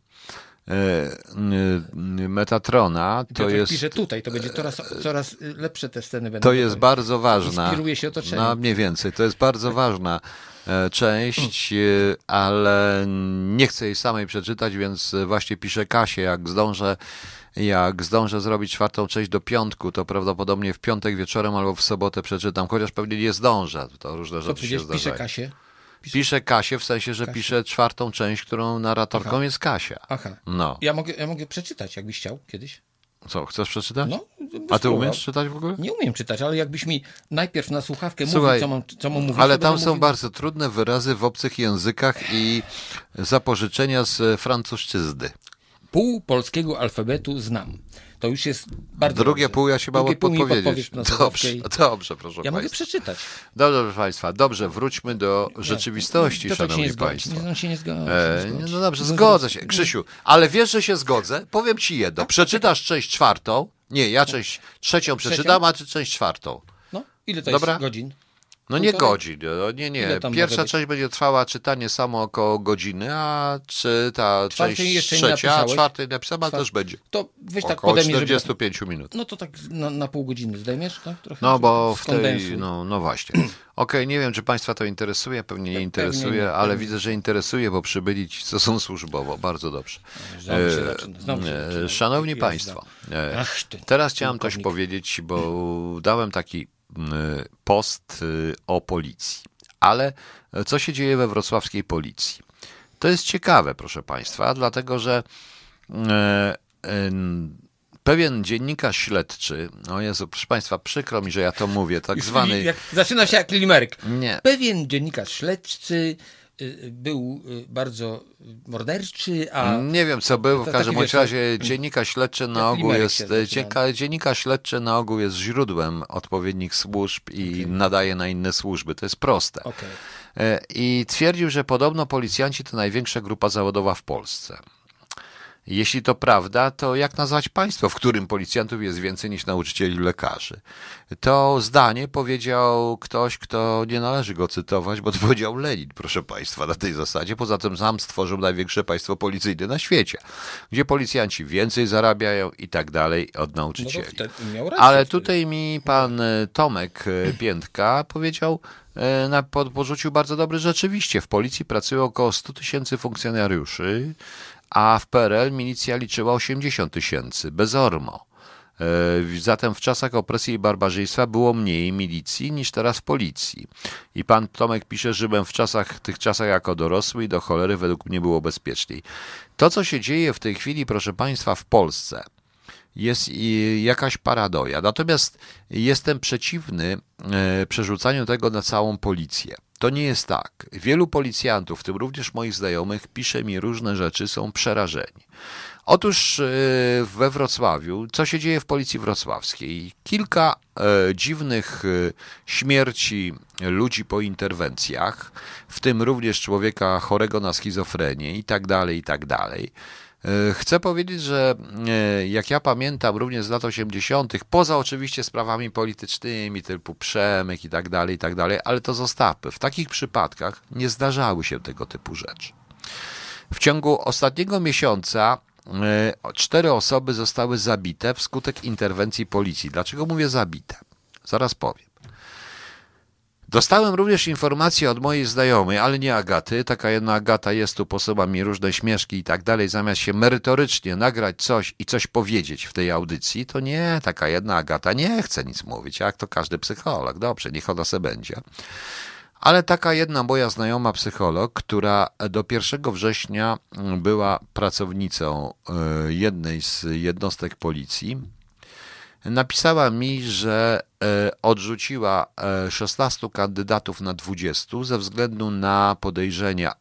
Metatrona, to jest... Pisze tutaj, to będzie coraz lepsze te sceny będą. To jest bardzo ważna. Inspiruje się otoczeniem. No mniej więcej, to jest bardzo ważna część, ale nie chcę jej samej przeczytać, więc właśnie piszę Kasię, jak zdążę zrobić 4. część do piątku, to prawdopodobnie w piątek wieczorem albo w sobotę przeczytam, chociaż pewnie nie zdążę, to różne rzeczy się zdarzają. Piszę Kasię? Piszę Kasię w sensie, że piszę 4. część, którą narratorką jest Kasia. Aha. No. Ja mogę przeczytać, jakbyś chciał kiedyś. Co, chcesz przeczytać? No, a ty umiesz czytać w ogóle? Nie umiem czytać, ale jakbyś mi najpierw na słuchawkę mówił, co mam mówić. Ale tam są bardzo trudne wyrazy w obcych językach i zapożyczenia z francuszczyzny. Pół polskiego alfabetu znam. To już jest bardzo Drugie dobrze. pół ja się mało podpowiedzieć. Dobrze, proszę Państwa. Ja mogę przeczytać. Dobrze, proszę Państwa. Dobrze, wróćmy do rzeczywistości, szanowni Państwo. On się nie zgodzi. No dobrze, zgodzę się. Krzysiu, ale wiesz, że się zgodzę? Powiem Ci jedno. Przeczytasz część 4. Nie, ja część 3 przeczytam, a Ty część 4. No, ile to jest godzin? No nie godzin, nie. Pierwsza część będzie trwała czytanie samo około godziny, a czy ta część trzecia, a czwartej napisałem, ale też będzie. To weź tak około 45 minut. No to tak na pół godziny zdejmiesz, tak? Trochę, no bo w tej, no właśnie. Okej, nie wiem, czy Państwa to interesuje, pewnie nie interesuje, nie, ale widzę, że interesuje, bo przybyli ci, co są służbowo. Bardzo dobrze. Szanowni Państwo, teraz chciałem coś powiedzieć, bo dałem taki post o policji. Ale co się dzieje we wrocławskiej policji? To jest ciekawe, proszę Państwa, dlatego że pewien dziennikarz śledczy, o Jezu, proszę Państwa, przykro mi, że ja to mówię, tak zwany... Zaczyna się jak limerk. Nie. Pewien dziennikarz śledczy był bardzo morderczy, a... Nie wiem, co był, w każdym razie dziennikarz śledczy na ogół jest... Dziennikarz śledczy na ogół jest źródłem odpowiednich służb i nadaje na inne służby. To jest proste. I twierdził, że podobno policjanci to największa grupa zawodowa w Polsce. Jeśli to prawda, to jak nazwać państwo, w którym policjantów jest więcej niż nauczycieli i lekarzy? To zdanie powiedział ktoś, kto nie należy go cytować, bo to powiedział Lenin, proszę państwa, na tej zasadzie. Poza tym sam stworzył największe państwo policyjne na świecie, gdzie policjanci więcej zarabiają i tak dalej od nauczycieli. Ale tutaj mi pan Tomek Piętka powiedział, porzucił bardzo dobry, rzeczywiście w policji pracuje około 100 000 funkcjonariuszy, a w PRL milicja liczyła 80 000, bez ORMO. Zatem w czasach opresji i barbarzyństwa było mniej milicji niż teraz w policji. I pan Tomek pisze, że byłem w tych czasach jako dorosły i do cholery według mnie było bezpieczniej. To, co się dzieje w tej chwili, proszę Państwa, w Polsce, jest jakaś paradoja. Natomiast jestem przeciwny przerzucaniu tego na całą policję. To nie jest tak. Wielu policjantów, w tym również moich znajomych, pisze mi różne rzeczy, są przerażeni. Otóż we Wrocławiu, co się dzieje w policji wrocławskiej? Kilka dziwnych śmierci ludzi po interwencjach, w tym również człowieka chorego na schizofrenię i tak dalej, i tak dalej. Chcę powiedzieć, że jak ja pamiętam również z lat 80., poza oczywiście sprawami politycznymi typu Przemek i tak dalej, ale to zostawmy. W takich przypadkach nie zdarzały się tego typu rzeczy. W ciągu ostatniego miesiąca 4 osoby zostały zabite wskutek interwencji policji. Dlaczego mówię zabite? Zaraz powiem. Dostałem również informację od mojej znajomej, ale nie Agaty. Taka jedna Agata jest tu, posyła mi różne śmieszki i tak dalej. Zamiast się merytorycznie nagrać coś i coś powiedzieć w tej audycji, to nie, taka jedna Agata nie chce nic mówić, jak to każdy psycholog. Dobrze, niech ona se będzie. Ale taka jedna moja znajoma psycholog, która do 1 września była pracownicą jednej z jednostek policji, napisała mi, że odrzuciła 16 kandydatów na 20 ze względu na podejrzenia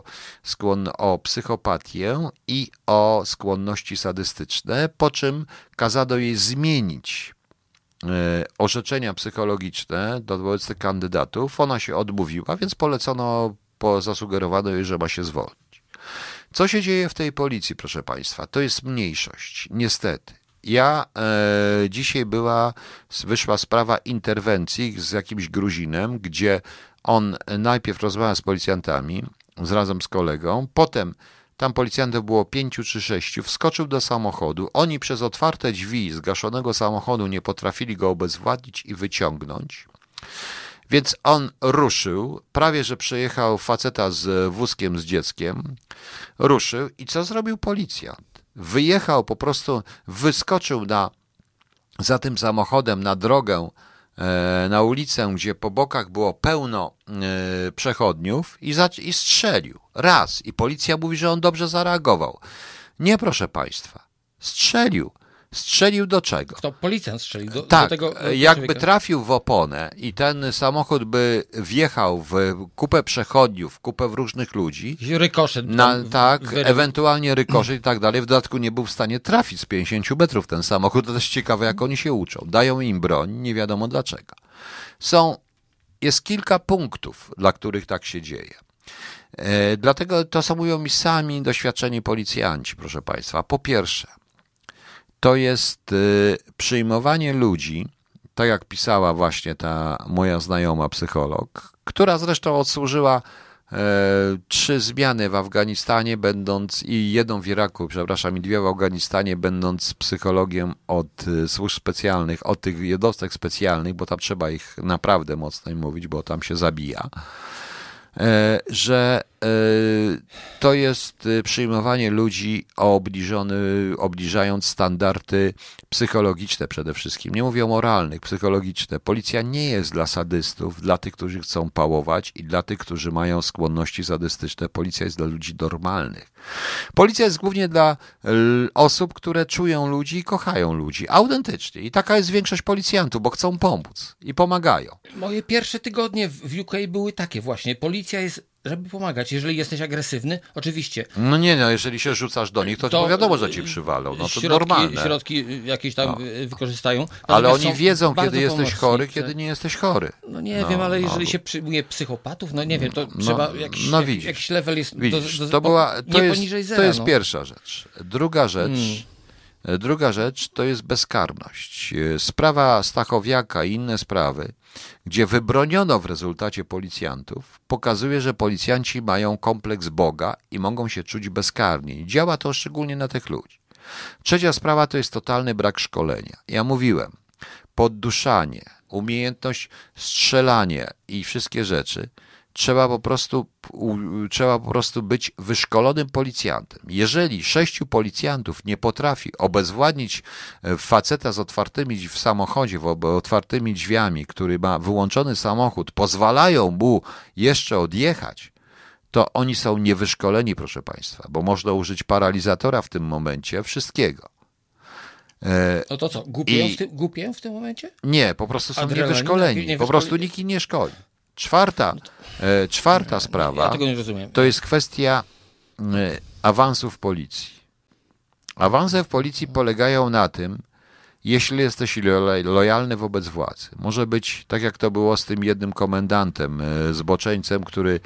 o psychopatię i o skłonności sadystyczne, po czym kazano jej zmienić orzeczenia psychologiczne wobec tych kandydatów. Ona się odmówiła, więc zasugerowano jej, że ma się zwolnić. Co się dzieje w tej policji, proszę Państwa? To jest mniejszość, niestety. Dzisiaj wyszła sprawa interwencji z jakimś Gruzinem, gdzie on najpierw rozmawiał z policjantami, razem z kolegą, potem tam policjantów było 5 czy 6, wskoczył do samochodu, oni przez otwarte drzwi zgaszonego samochodu nie potrafili go obezwładnić i wyciągnąć, więc on ruszył, prawie że przejechał faceta z wózkiem z dzieckiem, ruszył i co zrobił policjant? Wyjechał, po prostu wyskoczył za tym samochodem na drogę, na ulicę, gdzie po bokach było pełno przechodniów i strzelił. Raz. I policja mówi, że on dobrze zareagował. Nie, proszę Państwa. Strzelił. Strzelił do czego? Kto? Policjant strzelił do tego jakby trafił w oponę i ten samochód by wjechał w kupę przechodniów, w kupę różnych ludzi. Rykoszet. Ewentualnie rykoszet i tak dalej. W dodatku nie był w stanie trafić z 50 metrów ten samochód. To też ciekawe, jak oni się uczą. Dają im broń, nie wiadomo dlaczego. Jest kilka punktów, dla których tak się dzieje. Dlatego to są, mówią mi sami doświadczeni policjanci, proszę Państwa. Po pierwsze, to jest przyjmowanie ludzi, tak jak pisała właśnie ta moja znajoma psycholog, która zresztą odsłużyła 3 zmiany w Afganistanie, będąc i 1 w Iraku, przepraszam, i 2 w Afganistanie, będąc psychologiem od służb specjalnych, od tych jednostek specjalnych, bo tam trzeba ich naprawdę mocno mówić, bo tam się zabija, że to jest przyjmowanie ludzi obniżając standardy psychologiczne przede wszystkim. Nie mówię o moralnych, psychologiczne. Policja nie jest dla sadystów, dla tych, którzy chcą pałować i dla tych, którzy mają skłonności sadystyczne. Policja jest dla ludzi normalnych. Policja jest głównie dla osób, które czują ludzi i kochają ludzi. Autentycznie. I taka jest większość policjantów, bo chcą pomóc i pomagają. Moje pierwsze tygodnie w UK były takie właśnie. Policja jest, żeby pomagać. Jeżeli jesteś agresywny, oczywiście. No nie, jeżeli się rzucasz do nich, to wiadomo, że ci przywalą. No to normalne. Środki jakieś tam wykorzystają. Ale oni wiedzą, kiedy jesteś chory, kiedy nie jesteś chory. No nie wiem, ale jeżeli się przyjmuje psychopatów, no nie wiem, to trzeba jakiś level jest nie poniżej zera. To jest pierwsza rzecz. Druga rzecz to jest bezkarność. Sprawa Stachowiaka i inne sprawy, gdzie wybroniono w rezultacie policjantów, pokazuje, że policjanci mają kompleks Boga i mogą się czuć bezkarni. Działa to szczególnie na tych ludzi. Trzecia sprawa to jest totalny brak szkolenia. Ja mówiłem, podduszanie, umiejętność strzelania i wszystkie rzeczy, trzeba po prostu być wyszkolonym policjantem. Jeżeli 6 policjantów nie potrafi obezwładnić faceta z otwartymi w samochodzie, otwartymi drzwiami, który ma wyłączony samochód, pozwalają mu jeszcze odjechać, to oni są niewyszkoleni, proszę Państwa, bo można użyć paralizatora w tym momencie, wszystkiego. No to co, głupieją w tym momencie? Nie, po prostu są niewyszkoleni. Po prostu nikt ich nie szkoli. Czwarta sprawa, ja tego nie rozumiem. To jest kwestia awansów w policji. Awanse w policji polegają na tym, jeśli jesteś lojalny wobec władzy. Może być tak, jak to było z tym jednym komendantem, zboczeńcem, który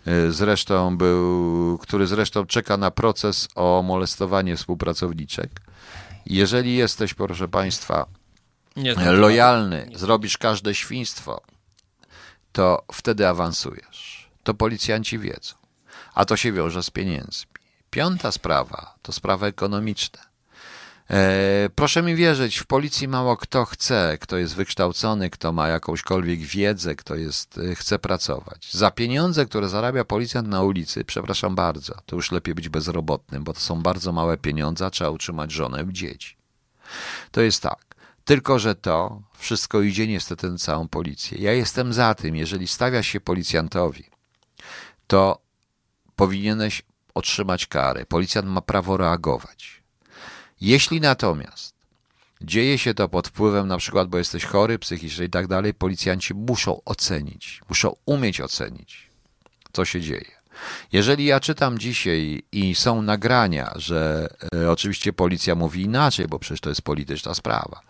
zresztą czeka na proces o molestowanie współpracowniczek. Jeżeli jesteś, proszę Państwa, lojalny, zrobisz każde świństwo, to wtedy awansujesz. To policjanci wiedzą. A to się wiąże z pieniędzmi. 5. sprawa to sprawa ekonomiczna. Proszę mi wierzyć, w policji mało kto chce, kto jest wykształcony, kto ma jakąśkolwiek wiedzę, chce pracować. Za pieniądze, które zarabia policjant na ulicy, przepraszam bardzo, to już lepiej być bezrobotnym, bo to są bardzo małe pieniądze, a trzeba utrzymać żonę i dzieci. To jest tak. Tylko że to wszystko idzie niestety na całą policję. Ja jestem za tym, jeżeli stawia się policjantowi, to powinieneś otrzymać karę. Policjant ma prawo reagować. Jeśli natomiast dzieje się to pod wpływem na przykład, bo jesteś chory psychicznie i tak dalej, policjanci muszą umieć ocenić, co się dzieje. Jeżeli ja czytam dzisiaj i są nagrania, że oczywiście policja mówi inaczej, bo przecież to jest polityczna sprawa,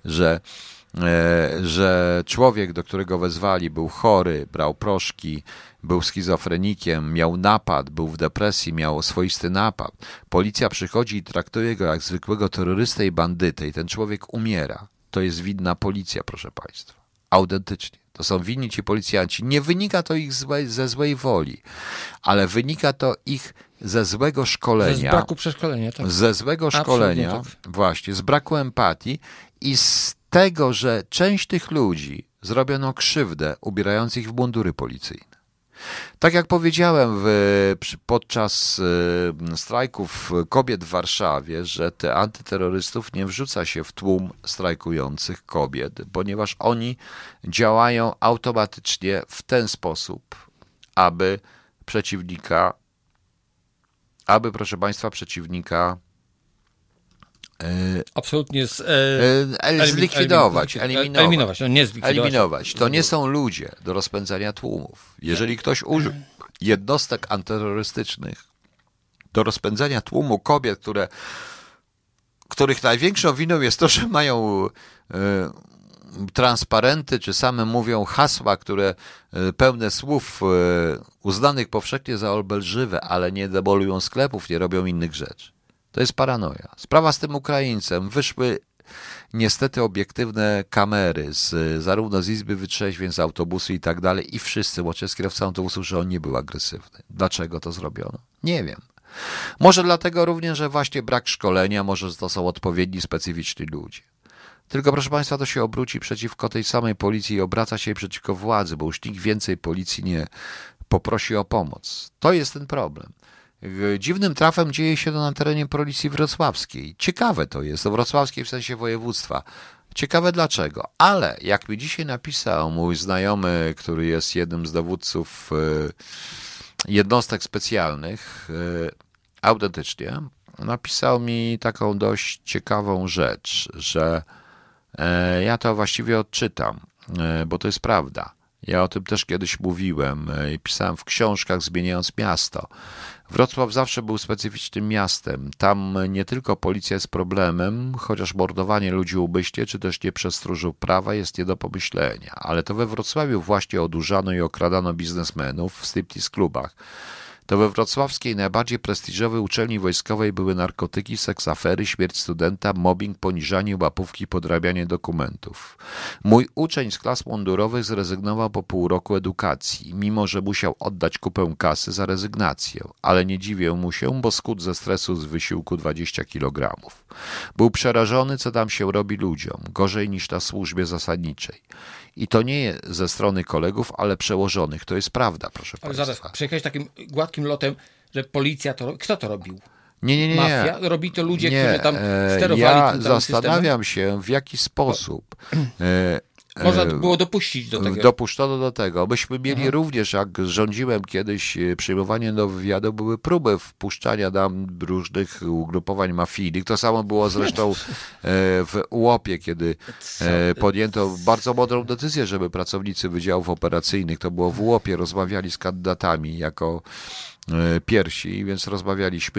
że człowiek, do którego wezwali, był chory, brał proszki, był schizofrenikiem, miał napad, był w depresji, miał swoisty napad. Policja przychodzi i traktuje go jak zwykłego terrorystę i bandytę i ten człowiek umiera. To jest winna policja, proszę Państwa. Autentycznie. To są winni ci policjanci. Nie wynika to ich ze złej woli, ale wynika to ich ze złego szkolenia. Z braku przeszkolenia, tak. Ze złego szkolenia, tak. Właśnie, z braku empatii i z tego, że część tych ludzi zrobiono krzywdę, ubierając ich w mundury policyjne. Tak jak powiedziałem podczas strajków kobiet w Warszawie, że te antyterrorystów nie wrzuca się w tłum strajkujących kobiet, ponieważ oni działają automatycznie w ten sposób, aby przeciwnika absolutnie zlikwidować, eliminować. To nie są ludzie do rozpędzania tłumów. Jeżeli ktoś użył jednostek antyterrorystycznych do rozpędzania tłumu kobiet, których największą winą jest to, że mają transparenty, czy same mówią hasła, które pełne słów uznanych powszechnie za obelżywe, ale nie demolują sklepów, nie robią innych rzeczy. To jest paranoja. Sprawa z tym Ukraińcem. Wyszły niestety obiektywne kamery, zarówno z izby wytrzeźwień, z autobusu i tak dalej, i wszyscy, łącznie z kierowcą autobusu, że on nie był agresywny. Dlaczego to zrobiono? Nie wiem. Może dlatego również, że właśnie brak szkolenia, może to są odpowiedni, specyficzni ludzie. Tylko, proszę Państwa, to się obróci przeciwko tej samej policji i obraca się przeciwko władzy, bo już nikt więcej policji nie poprosi o pomoc. To jest ten problem. Dziwnym trafem dzieje się to na terenie policji wrocławskiej. Ciekawe to jest, wrocławskiej w sensie województwa. Ciekawe dlaczego. Ale jak mi dzisiaj napisał mój znajomy, który jest jednym z dowódców jednostek specjalnych, autentycznie, napisał mi taką dość ciekawą rzecz, że ja to właściwie odczytam, bo to jest prawda. Ja o tym też kiedyś mówiłem i pisałem w książkach Zmieniając miasto. Wrocław zawsze był specyficznym miastem. Tam nie tylko policja jest problemem, chociaż mordowanie ludzi umyślnie, czy też nie przez stróżów prawa jest nie do pomyślenia. Ale to we Wrocławiu właśnie odurzano i okradano biznesmenów w striptease klubach. To we wrocławskiej najbardziej prestiżowej uczelni wojskowej były narkotyki, seksafery, śmierć studenta, mobbing, poniżanie, łapówki, podrabianie dokumentów. Mój uczeń z klas mundurowych zrezygnował po pół roku edukacji, mimo że musiał oddać kupę kasy za rezygnację, ale nie dziwię mu się, bo skudł ze stresu z wysiłku 20 kg. Był przerażony, co tam się robi ludziom, gorzej niż na służbie zasadniczej. I to nie ze strony kolegów, ale przełożonych. To jest prawda, proszę Państwa. Zaraz, przejechałeś takim gładkim lotem, że policja to... Kto to robił? Nie. Mafia? Robi to ludzie, którzy tam sterowali tym zastanawiam się, w jaki sposób... Można było dopuścić do tego. Dopuszczono do tego. Myśmy mieli również, jak rządziłem kiedyś, przyjmowanie do wywiadu, były próby wpuszczania tam różnych ugrupowań mafijnych. To samo było zresztą w UOP-ie, kiedy podjęto bardzo mądrą decyzję, żeby pracownicy wydziałów operacyjnych, to było w UOP-ie, rozmawiali z kandydatami jako piersi, więc rozmawialiśmy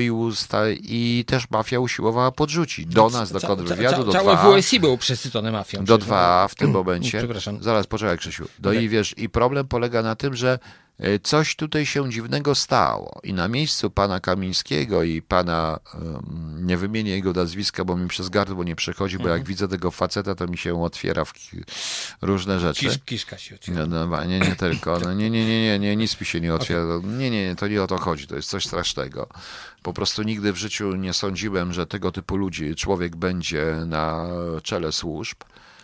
i też mafia usiłowała podrzucić do nas, do kontrwywiadu, do 2A. Całe WSI było przesycone mafią. Do 2A w tym momencie. Przepraszam. Zaraz, poczekaj, Krzysiu. No i wiesz, i problem polega na tym, że coś tutaj się dziwnego stało i na miejscu pana Kamińskiego i pana, nie wymienię jego nazwiska, bo mi przez gardło nie przechodzi, bo jak widzę tego faceta, to mi się otwiera w różne rzeczy. Kiszka się otwiera. No, nie tylko. No, nie, nic mi się nie otwiera. Okay. Nie, to nie o to chodzi, to jest coś strasznego. Po prostu nigdy w życiu nie sądziłem, że tego typu ludzi, człowiek będzie na czele służb,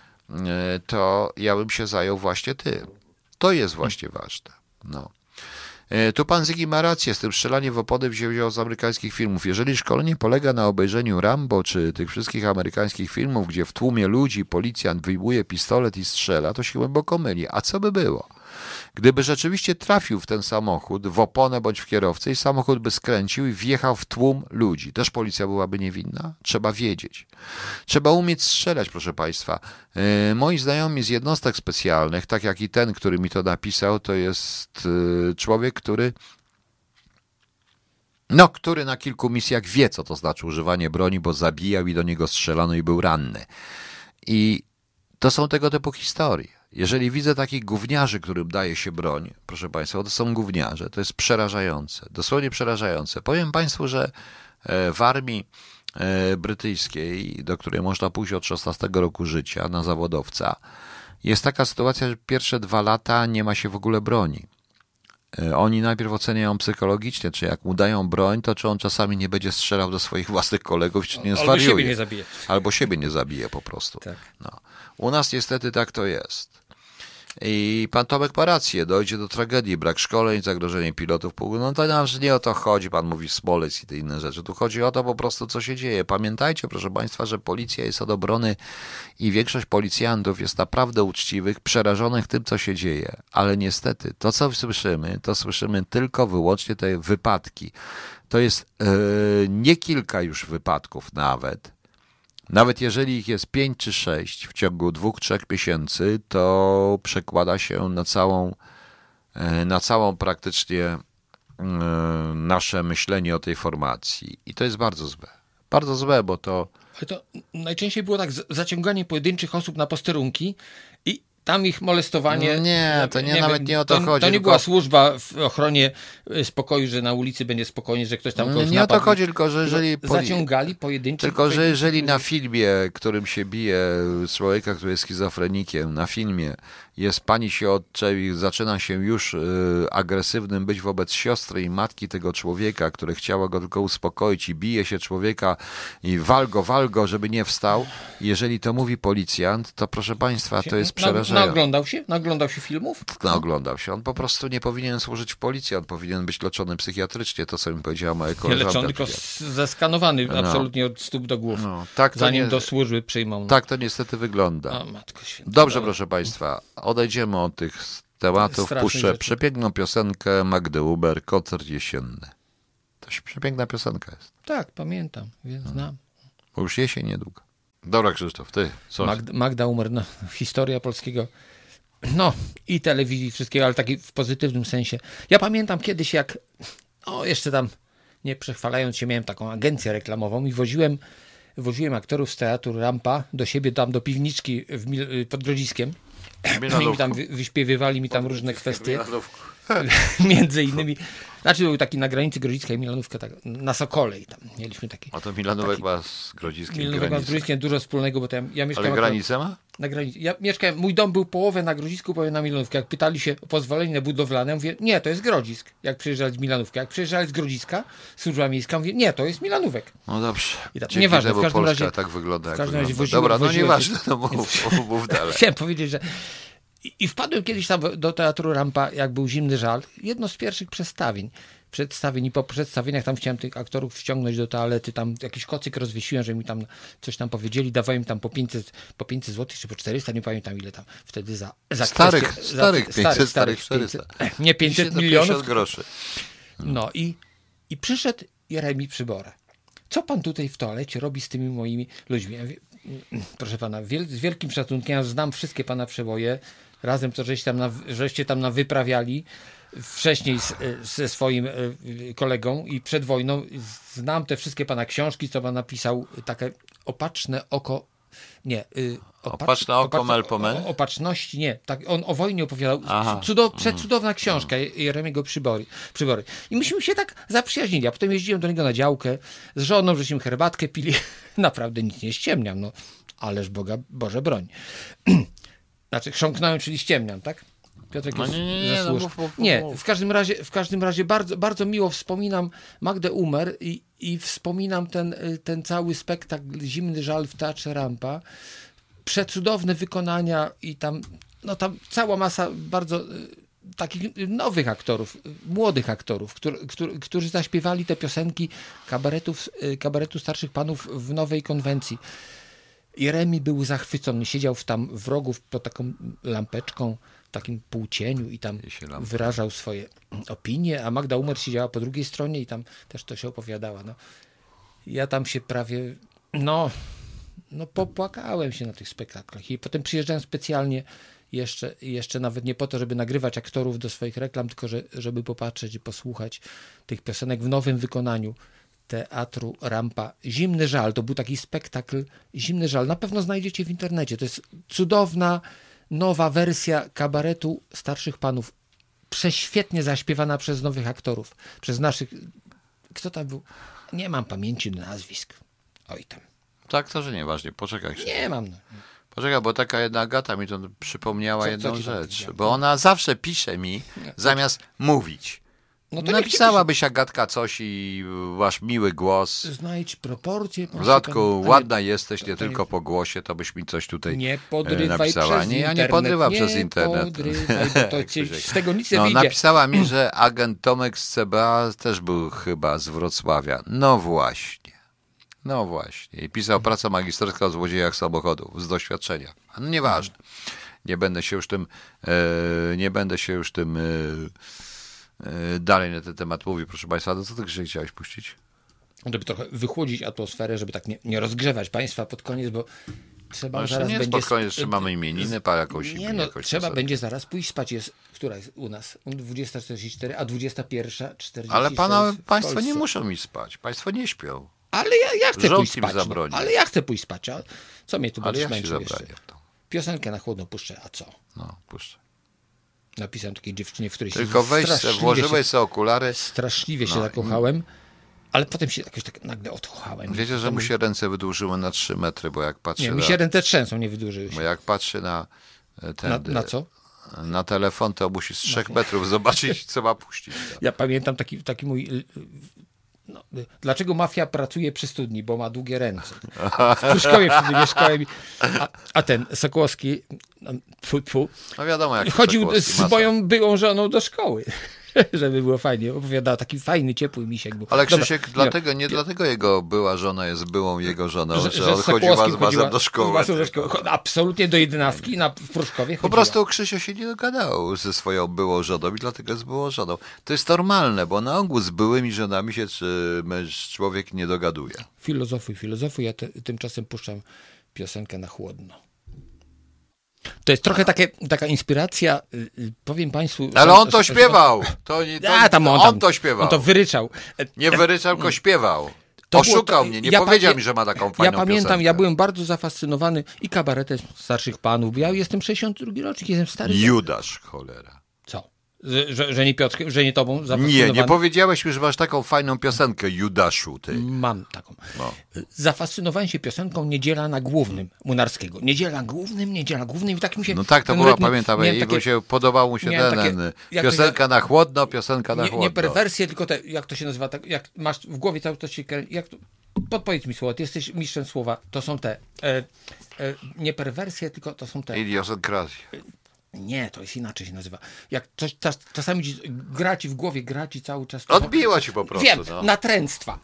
to ja bym się zajął właśnie tym. To jest właśnie ważne. No. Tu pan Zygi ma rację, z tym strzelanie w opony wziął z amerykańskich filmów. Jeżeli szkolenie polega na obejrzeniu Rambo czy tych wszystkich amerykańskich filmów, gdzie w tłumie ludzi policjant wyjmuje pistolet i strzela, to się głęboko myli. A co by było? Gdyby rzeczywiście trafił w ten samochód, w oponę bądź w kierowcę i samochód by skręcił i wjechał w tłum ludzi, też policja byłaby niewinna? Trzeba wiedzieć. Trzeba umieć strzelać, proszę Państwa. Moi znajomi z jednostek specjalnych, tak jak i ten, który mi to napisał, to jest człowiek, który na kilku misjach wie, co to znaczy używanie broni, bo zabijał i do niego strzelano i był ranny. I to są tego typu historie. Jeżeli widzę takich gówniarzy, którym daje się broń, proszę Państwa, to są gówniarze, to jest przerażające, dosłownie przerażające. Powiem Państwu, że w armii brytyjskiej, do której można pójść od 16 roku życia na zawodowca, jest taka sytuacja, że pierwsze 2 lata nie ma się w ogóle broni. Oni najpierw oceniają psychologicznie, czy jak mu dają broń, to czy on czasami nie będzie strzelał do swoich własnych kolegów, czy nie zwariuje. Albo siebie nie zabije. Albo siebie nie zabije po prostu. Tak. No. U nas niestety tak to jest. I pan Tomek ma rację, dojdzie do tragedii, brak szkoleń, zagrożenie pilotów. No to nam nie o to chodzi, pan mówi Smolec i te inne rzeczy. Tu chodzi o to po prostu, co się dzieje. Pamiętajcie, proszę Państwa, że policja jest od obrony i większość policjantów jest naprawdę uczciwych, przerażonych tym, co się dzieje. Ale niestety, to co słyszymy tylko wyłącznie te wypadki. To jest nie kilka już wypadków Nawet jeżeli ich jest 5 czy 6 w ciągu 2-3 miesięcy, to przekłada się na całą praktycznie nasze myślenie o tej formacji. I to jest bardzo złe. Bardzo złe, bo to... Ale to najczęściej było tak zaciąganie pojedynczych osób na posterunki i tam ich molestowanie... Nie, to nie, nawet nie o to chodzi. To nie była służba w ochronie spokoju, że na ulicy będzie spokojnie, że ktoś tam kogoś nie napadł. O to chodzi, tylko że jeżeli... Zaciągali pojedyncze... Tylko, że jeżeli na filmie, którym się bije człowieka, który jest schizofrenikiem, na filmie jest pani się odczepi, zaczyna się już agresywnym być wobec siostry i matki tego człowieka, które chciała go tylko uspokoić i bije się człowieka i wal go, żeby nie wstał. Jeżeli to mówi policjant, to proszę państwa, to jest przerażające. Naoglądał się filmów? Naoglądał się. On po prostu nie powinien służyć w policji, on powinien być leczony psychiatrycznie, to co mi powiedziała moja koleżanka. Nie leczony, tylko zeskanowany absolutnie od stóp do głów, zanim do służby przyjmą. Tak to niestety wygląda. O, Matko Święta. Dobrze, proszę państwa, odejdziemy od tych tematów. Puszczę przepiękną piosenkę Magdy Uber, Koncert jesienny. To przepiękna piosenka jest. Tak, pamiętam, więc znam. Bo już jesień niedługo. Dobra, Krzysztof, ty. Magda Umer, historia polskiego, i telewizji, wszystkiego, ale taki w pozytywnym sensie. Ja pamiętam kiedyś, jak, jeszcze tam, nie przechwalając się, miałem taką agencję reklamową i woziłem aktorów z teatru Rampa do siebie, tam do piwniczki pod Grodziskiem. I tam wyśpiewywali mi tam różne kwestie. Między innymi. Znaczy był taki na granicy Grodziska i Milanówka, tak, na Sokole i tam mieliśmy taki. A to Milanówek ma z Grodziskiem Milanówek ma z Grodziskiem dużo wspólnego, bo ja mieszkałem... Ale granicę ma? Na granicy. Ja mieszkałem, mój dom był połowę na Grodzisku, połowę na Milanówkę. Jak pytali się o pozwolenie budowlane, ja mówię, nie, to jest Grodzisk. Jak przyjeżdżali z Milanówki. Jak przyjeżdżali z Grodziska, służba miejska, mówię, nie, to jest Milanówek. No dobrze. Nieważne, w każdym razie... tak wygląda, w każdym razie Dobra, nieważne, mów dalej. Chciałem powiedzieć, że i wpadłem kiedyś tam do teatru Rampa, jak był Zimny Żal. Jedno z pierwszych przedstawień i po przedstawieniach tam chciałem tych aktorów wciągnąć do toalety, tam jakiś kocyk rozwiesiłem, że mi tam coś tam powiedzieli, dawałem im tam po 500 zł, czy po 400, nie pamiętam ile tam wtedy za starych 400. Nie 500 milionów. Groszy. I przyszedł Jeremi Przybora. Co pan tutaj w toalecie robi z tymi moimi ludźmi? Ja mówię, proszę pana, z wielkim szacunkiem, ja znam wszystkie pana przeboje, razem to żeście tam wyprawiali wcześniej ze swoim kolegą i przed wojną. Znam te wszystkie pana książki, co pan napisał, takie Opatrzne oko... Nie. Opatrzne oko Melpomene? Opatrzności, nie. Tak, on o wojnie opowiadał. Przecudowna książka Jeremiego Przybory. I myśmy się tak zaprzyjaźnili. A potem jeździłem do niego na działkę z żoną, żeśmy herbatkę pili. Naprawdę nic nie ściemniam. Ależ Boże broń. Znaczy chrząknąłem, czyli ściemniam, tak? Piotrek w każdym razie bardzo, bardzo miło wspominam Magdę Umer i wspominam ten cały spektakl Zimny Żal w Teatrze Rampa. Przecudowne wykonania i tam cała masa bardzo takich nowych aktorów, młodych aktorów, którzy zaśpiewali te piosenki kabaretu starszych panów w Nowej Konwencji. Jeremi był zachwycony, siedział tam w rogu pod taką lampeczką, w takim półcieniu i tam wyrażał swoje opinie, a Magda Umer siedziała po drugiej stronie i tam też to się opowiadała. Ja tam się prawie, popłakałem się na tych spektaklach i potem przyjeżdżałem specjalnie jeszcze nawet nie po to, żeby nagrywać aktorów do swoich reklam, tylko żeby popatrzeć i posłuchać tych piosenek w nowym wykonaniu Teatru Rampa. Zimny Żal, to był taki spektakl Zimny Żal. Na pewno znajdziecie w internecie. To jest cudowna, nowa wersja kabaretu starszych panów. Prześwietnie zaśpiewana przez nowych aktorów. Przez naszych... Kto tam był? Nie mam pamięci nazwisk. Oj tam. Tak, to że nieważne. Poczekaj. Nie mam. Poczekaj, bo taka jedna Agata mi to przypomniała jedną rzecz. Bo ona zawsze pisze mi, zamiast mówić. Napisałabyś, Agatka, coś i masz miły głos. Znajdź proporcje. Zatku, ładna jesteś, nie tylko po głosie, to byś mi coś tutaj nie podrywaj napisała. Przez ja nie podrywam przez internet. Podrywaj, bo to z tego nic nie wyjdzie. Napisała mi, że agent Tomek z CBA też był chyba z Wrocławia. No właśnie. I pisał pracę magisterską o złodziejach samochodów z doświadczenia. No nieważne. Nie będę się już tym dalej na ten temat mówi, proszę państwa. To co ty chciałeś puścić? Żeby trochę wychłodzić atmosferę, żeby tak nie rozgrzewać państwa pod koniec, bo trzeba zaraz nie będzie... pod koniec, jeszcze mamy imieniny, jakąś... trzeba będzie zaraz pójść spać. Która jest u nas? 20:44, a 21:44. Ale państwo nie muszą iść spać. Państwo nie śpią. Ale ja chcę pójść spać. Ale ja chcę pójść spać. A co mnie tu będziesz męczył jeszcze? piosenkę na chłodno puszczę, a co? No, puszczę. Napisałem takiej dziewczynie, w której tylko włożyłeś sobie okulary. Straszliwie się zakochałem, ale potem się jakoś tak nagle odkochałem. Wiecie, że mu się ręce wydłużyły na 3 metry, bo jak patrzę... Nie, mi się ręce trzęsą, nie wydłużyły się. Bo jak patrzę na... Na co? Na telefon, to musi z 3 metrów zobaczyć, co ma puścić. Tak. Ja pamiętam taki mój... No, dlaczego mafia pracuje przy studni? Bo ma długie ręce. W Pruszkowie wtedy mieszkałem. A ten Sokołowski no wiadomo, jak chodził z moją byłą żoną do szkoły. Żeby było fajnie. Opowiadał, taki fajny, ciepły misiek był. Ale Krzysiek, nie dlatego jego była żona jest byłą jego żoną, że on chodził z bazem do szkoły. Absolutnie do 11 w Pruszkowie chodziła. Po prostu Krzysio się nie dogadał ze swoją byłą żoną i dlatego jest byłą żoną. To jest normalne, bo na ogół z byłymi żonami się człowiek nie dogaduje. Filozofuj, ja tymczasem puszczam piosenkę na chłodno. To jest trochę taka inspiracja, powiem państwu... Ale on to śpiewał! On to śpiewał. On to wyryczał. Nie wyryczał, tylko śpiewał. Oszukał mnie, nie powiedział mi, że ma taką fajną Ja pamiętam, piosenkę. ja byłem bardzo zafascynowany i kabaretem starszych panów. Ja jestem 62 rocznik, jestem stary. Judasz, cholera. Co? Że nie Piotrkiem, że nie tobą zafascynowany? Nie powiedziałeś mi, że masz taką fajną piosenkę, Judaszu, ty. Mam taką. No. Zafascynowałem się piosenką Niedziela na Głównym Munarskiego. Niedziela Głównym i tak mi się... No tak, to była, pamiętam, jego się podobał mu się piosenka na chłodno, piosenka na chłodno. Nie perwersje, tylko jak to się nazywa, tak, jak masz w głowie cały czas się... Podpowiedz mi słowa, ty jesteś mistrzem słowa. To są te... nie perwersje, tylko to są te... Idiosynkrazje. Nie, to jest inaczej się nazywa. Jak coś czasami gra ci w głowie, gra ci cały czas... Odbiła ci po prostu. Wiem, no. natręctwa.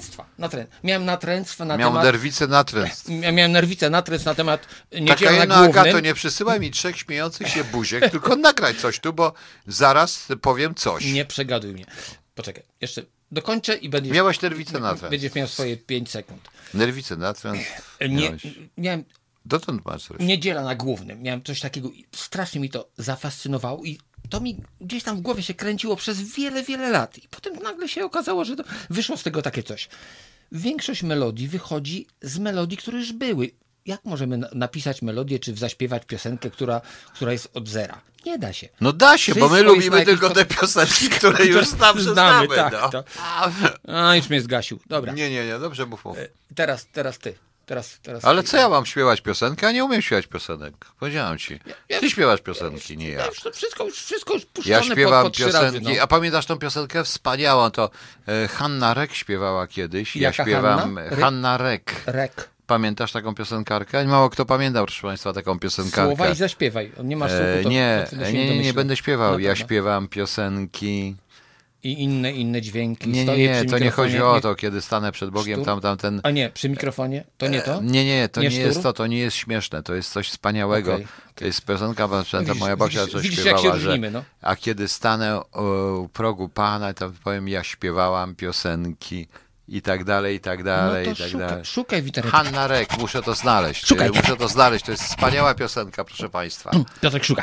Miałem natręctwa na temat... nerwicę natręstw. Miałem nerwicę natręstw na temat Niedziela Taka na jedna Głównym. Agato, nie przysyłaj mi 3 śmiejących się buziek, tylko nagrać coś tu, bo zaraz powiem coś. Nie przegaduj mnie. Poczekaj, jeszcze dokończę i będziesz... Miałeś nerwicę natręstw. Będziesz miał swoje 5 sekund. Nerwicę natręstw. Miałem... Dotąd masz coś. Niedziela na Głównym. Miałem coś takiego, strasznie mi to zafascynowało i to mi gdzieś tam w głowie się kręciło przez wiele, wiele lat. I potem nagle się okazało, że wyszło z tego takie coś. Większość melodii wychodzi z melodii, które już były. Jak możemy napisać melodię, czy zaśpiewać piosenkę, która jest od zera? Nie da się. No da się, bo my lubimy tylko te piosenki, które już znamy. Tak, no. to. A, już mnie zgasił. Dobra. Nie, dobrze mów. Teraz ty. Teraz ale co ja mam śpiewać piosenkę? Ja nie umiem śpiewać piosenek. Powiedziałem ci. Ty śpiewasz piosenki, nie ja. Wszystko już puszczone. Ja śpiewam po 3 piosenki. razy, no. A pamiętasz tą piosenkę wspaniałą? To Hanna Rek śpiewała kiedyś. Jaka ja śpiewam Hanna? Hanna Rek. Rek. Pamiętasz taką piosenkarkę? Mało kto pamiętał, proszę państwa, taką piosenkarkę. Słowa i zaśpiewaj. Nie masz słowa, nie będę śpiewał. Ja śpiewam piosenki... I inne dźwięki. Nie, to nie chodzi o to, kiedy stanę przed Bogiem, ten... A nie, przy mikrofonie? To nie to? Nie, to nie jest to nie jest śmieszne, to jest coś wspaniałego. Okay. To jest piosenka, moja babcia coś śpiewała, że no. a kiedy stanę u progu Pana, to powiem, ja śpiewałam piosenki i tak dalej, i tak dalej, no i tak dalej. Szukaj w internecie. Hanna Rek, muszę to znaleźć. Muszę to znaleźć, to jest wspaniała piosenka, proszę państwa. Piotrek szuka.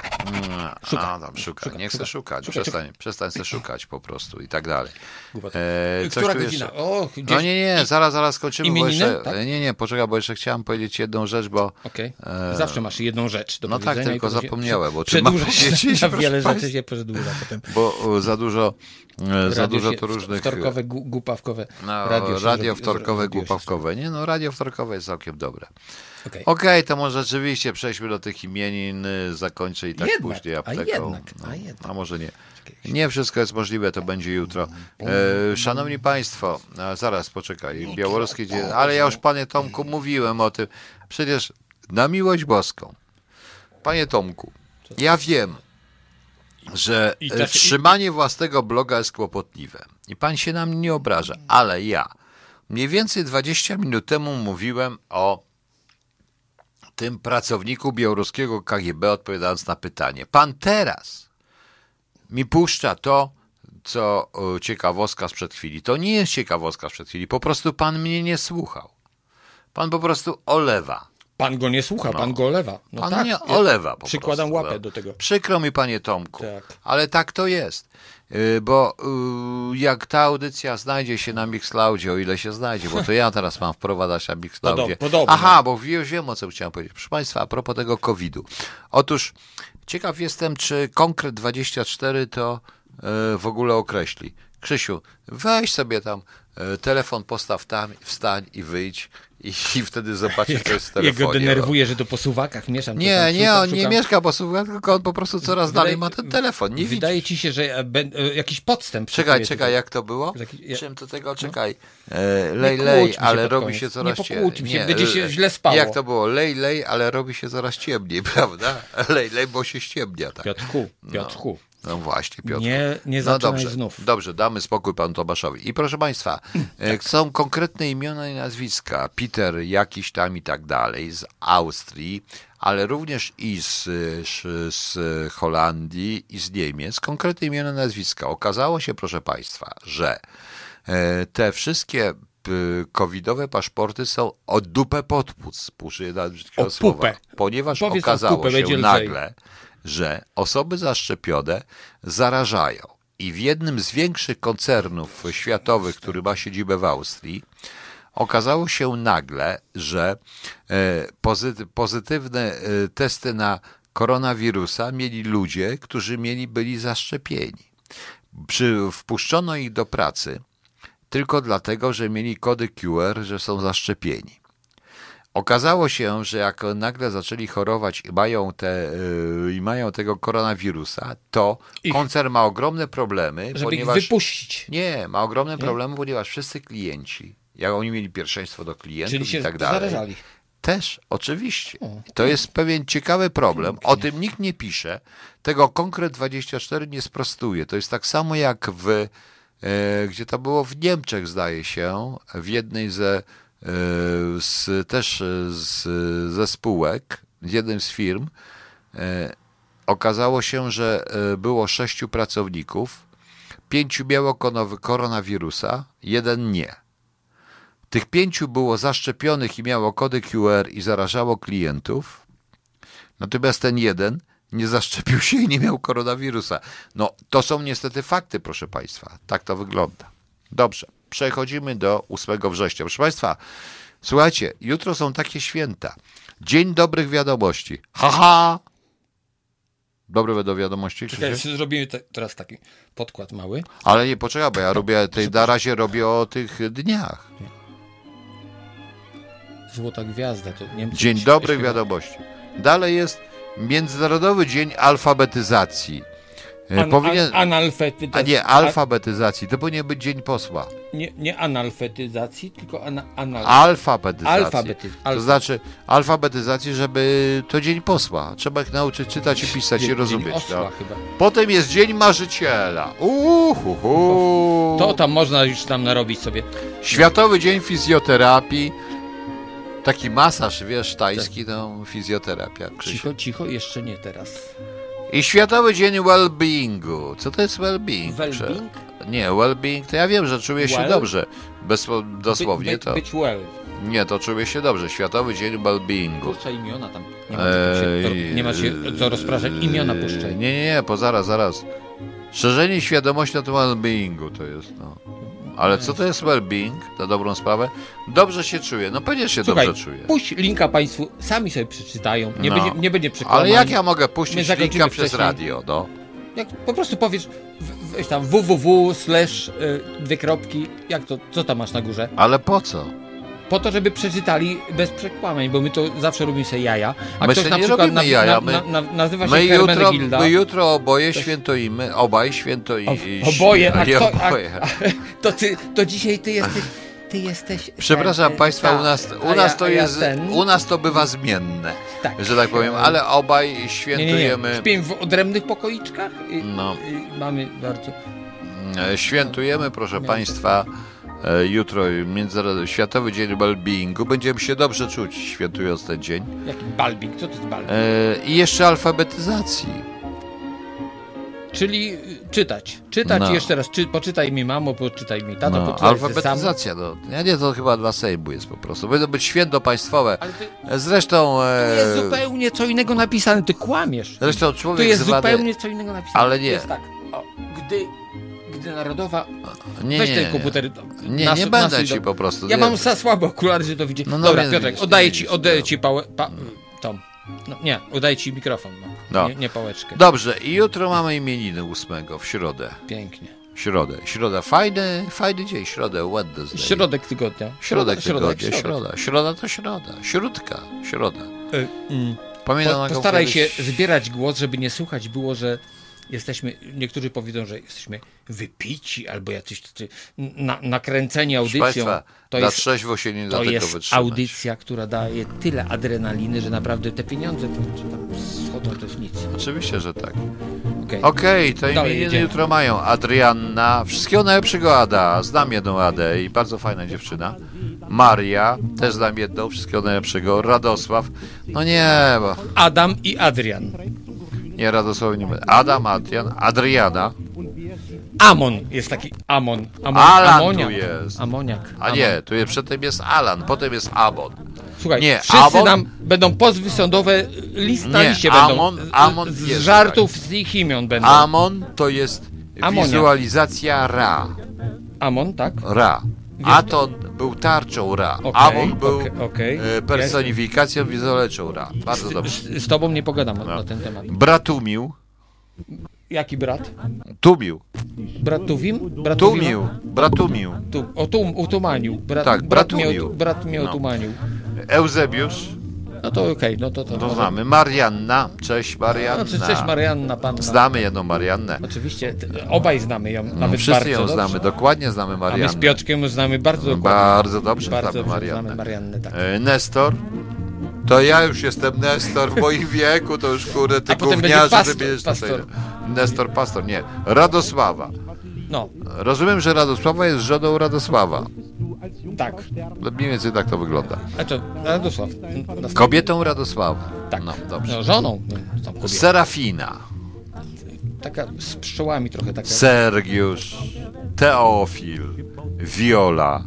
Szuka. Nie chcę szukać. Przestań sobie szukać po prostu i tak dalej. Która godzina? No nie, zaraz skończymy. Imieniny, bo jeszcze, poczekaj, bo jeszcze chciałem powiedzieć jedną rzecz, bo... Okej. Zawsze masz jedną rzecz do powiedzenia. No tak, tylko zapomniałem, bo czym mam powiedzieć, wiele rzeczy się przedłuża potem. Bo za dużo to różnych... Wtorkowe, głupawkowe radio wtorkowe, głupawkowe. Nie, radio wtorkowe jest całkiem dobre. Okej, to może rzeczywiście przejdźmy do tych imienin, zakończę i tak później apteką. A może nie. Nie wszystko jest możliwe, to będzie jutro. Szanowni Państwo, zaraz poczekaj, białoruskie dzień, ale ja już Panie Tomku mówiłem o tym. Przecież na miłość boską. Panie Tomku, ja wiem, że trzymanie własnego bloga jest kłopotliwe. I Pan się na mnie nie obraża, ale ja mniej więcej 20 minut temu mówiłem o tym pracowniku białoruskiego KGB, odpowiadając na pytanie. Pan teraz mi puszcza to, co ciekawostka sprzed chwili. To nie jest ciekawostka sprzed chwili, po prostu Pan mnie nie słuchał. Pan po prostu olewa. Pan go nie słucha, pan go olewa. No pan tak, nie olewa po przykładam prostu, łapę do tego. Przykro mi, panie Tomku, tak. Ale tak to jest. Bo jak ta audycja znajdzie się na Mixcloudzie, o ile się znajdzie, bo to ja teraz mam wprowadzać na Mixcloudzie. Aha, bo już wiem, o co chciałem powiedzieć. Proszę państwa, a propos tego COVID-u. Otóż ciekaw jestem, czy Konkret24 to w ogóle określi. Krzysiu, weź sobie tam telefon, postaw tam, wstań i wyjdź i wtedy zobaczysz, co jest w telefonie. Jego denerwuje, że to po suwakach mieszam. Nie, on nie mieszka po suwakach, tylko on po prostu coraz dalej ma ten telefon. Nie wydaje ci się, że jakiś podstęp... Czekaj, jak to było? Czym do tego? Czekaj. Lej, ale robi się coraz ciemniej. Nie pokłóćmy się, będzie się źle spało. Jak to było? Lej, ale robi się coraz ciemniej, prawda? Lej, bo się ściemnia. Tak. Piotrku. No właśnie, Piotr. Nie zaczynaj znów. Dobrze, damy spokój panu Tomaszowi. I proszę państwa, są konkretne imiona i nazwiska. Peter jakiś tam i tak dalej z Austrii, ale również i z Holandii i z Niemiec. Konkretne imiona i nazwiska. Okazało się, proszę państwa, że te wszystkie covidowe paszporty są o dupę pod płuc. Użyję brzydkiego słowa. Ponieważ okazało się nagle, że osoby zaszczepione zarażają. I w jednym z większych koncernów światowych, który ma siedzibę w Austrii, okazało się nagle, że pozytywne testy na koronawirusa mieli ludzie, którzy byli zaszczepieni. Wpuszczono ich do pracy tylko dlatego, że mieli kody QR, że są zaszczepieni. Okazało się, że jak nagle zaczęli chorować i mają tego koronawirusa, to koncern ma ogromne problemy, żeby ponieważ... ich wypuścić. Nie, ma ogromne problemy, ponieważ wszyscy klienci, jak oni mieli pierwszeństwo do klientów i tak dalej. Zarażali. Też, oczywiście. To jest pewien ciekawy problem. O tym nikt nie pisze. Tego Konkret24 nie sprostuje. To jest tak samo jak gdzie to było w Niemczech, zdaje się, w jednej ze spółek, z jednym z firm, okazało się, że było 6 pracowników, 5 miało koronawirusa, 1 nie. Tych 5 było zaszczepionych i miało kody QR i zarażało klientów, natomiast ten 1 nie zaszczepił się i nie miał koronawirusa. No, to są niestety fakty, proszę państwa. Tak to wygląda. Dobrze. Przechodzimy do 8 września. Proszę państwa, słuchajcie, jutro są takie święta. Dzień dobrych wiadomości. Haha! Dobre do wiadomości. Czekaj, zrobimy teraz taki podkład mały. Ale nie, poczekaj, bo ja na razie robię o tych dniach. Złota gwiazda. To Niemcy Dzień dobrych wiadomości. Dalej jest Międzynarodowy Dzień Alfabetyzacji. Analfetyzacji. A nie, alfabetyzacji. To powinien być Dzień Posła. Nie analfetyzacji, tylko alfabetyzacji. To znaczy alfabetyzacji, żeby to Dzień Posła. Trzeba ich nauczyć czytać i pisać i rozumieć. Osła, chyba. Potem jest Dzień Marzyciela. To tam można już tam narobić sobie. Światowy Dzień Fizjoterapii. Taki masaż, wiesz, tajski, to fizjoterapia. Cicho, jeszcze nie teraz. I Światowy Dzień Wellbeingu. Co to jest wellbeing? Wellbeing? Nie, wellbeing to ja wiem, że czuję się dobrze. Dosłownie to. Być well. Nie, to czuję się dobrze. Światowy Dzień Wellbeingu. Puszczaj imiona tam. Nie ma się co rozpraszać. Imiona puszczaj. Nie, zaraz. Szerzenie świadomości na temat wellbeingu to jest, no. Ale co to jest well-being, na dobrą sprawę? Dobrze się czuję. No pewnie się dobrze czuję. Puść linka państwu, sami sobie przeczytają. Nie będzie przekłamania. Ale jak ja mogę puścić linka przez radio? No? Jak po prostu powiesz, weź tam www/ jak to, co tam masz na górze? Ale po co? Po to, żeby przeczytali bez przekłamań, bo my to zawsze robimy sobie jaja. A my ktoś na nie przykład robimy jaja. nazywa się Hermenegilda. My jutro oboje świętujemy. Obaj świętujemy. Oboje. To dzisiaj ty jesteś... Przepraszam państwa, u nas to bywa zmienne, że tak powiem, ale obaj świętujemy... Nie. Śpimy w odrębnych pokoiczkach i mamy bardzo... Świętujemy, proszę państwa, jutro Światowy Dzień Wellbeingu. Będziemy się dobrze czuć, świętując ten dzień. Jaki balbing? Co to jest balbing? I jeszcze alfabetyzacji. Czyli czytać jeszcze raz, poczytaj mi mamo, poczytaj mi tato, poczytaj alfabetyzacja, to chyba dla Sejmu jest po prostu. Będą być święto państwowe. Zresztą... Tu jest zupełnie co innego napisane, ty kłamiesz. Zresztą człowiek tu jest zupełnie co innego napisane. Ale nie. To jest tak, gdy narodowa... Weź ten komputer. Nie będę ci po prostu. Ja mam za słabe okulary, że to widzę. Dobra, Piotrek, oddaję ci tą. Nie, oddaję ci mikrofon, nie pałeczkę. Dobrze, i jutro mamy imieniny 8 w środę. Pięknie. Środa, fajny dzień, środę, Wednesday. Środek tygodnia. Środa to środa. Środa. Pamiętam, postaraj się zbierać głos, żeby nie słuchać było, że niektórzy powiedzą, że jesteśmy wypici albo jacyś nakręceni audycją. Państwa, na trzeźwo się nie da tego wytrzymać. To jest audycja, która daje tyle adrenaliny, że naprawdę te pieniądze, co tam schodzą, to jest nic. Oczywiście, że tak. Okej, to imieniny jutro mają Adrianna, wszystkiego najlepszego Ada, znam jedną Adę i bardzo fajna dziewczyna. Maria, też znam jedną, wszystkiego najlepszego. Radosław, bo... Adam i Adrian. Nie, Radosław nie będę. Adam, Adriana. Amon jest taki Alan amoniak. Tu jest. Amoniak. Nie, przedtem jest Alan, potem jest Amon. Słuchaj, wszyscy nam będą pozwy sądowe, na liście będą. Amon z żartów tak. Z ich imion będą. Amon to jest wizualizacja Ra. Amon, tak? Ra. Aton był tarczą Ra. Amon był personifikacją wizualizacją Ra. Bardzo dobrze. Z tobą nie pogadam na ten temat. Bratumił. Jaki brat? Tumił. Brat Tuwim? Bratumił. Utumanił. Bratumił. Brat mnie otumanił. Eusebiusz. No to okej, to znamy. Marianna. Cześć Marianna. Cześć Marianna, panna. Znamy jedną Mariannę. Oczywiście, obaj znamy ją, nawet wszyscy bardzo ją znamy, dokładnie znamy Mariannę. A my z Piotrkiem znamy bardzo dokładnie. Bardzo dobrze znamy Mariannę. Tak. Nestor. To ja już jestem Nestor w moim wieku, to już kurde, ty gówniarze, pastor. Nestor, pastor, nie. Radosława. Rozumiem, że Radosława jest żoną Radosława. Tak. Mniej więcej tak to wygląda. Radosław. Kobietą Radosława. Tak. Dobrze. Żoną. Serafina. Taka z pszczołami trochę. Taka. Sergiusz. Teofil. Viola.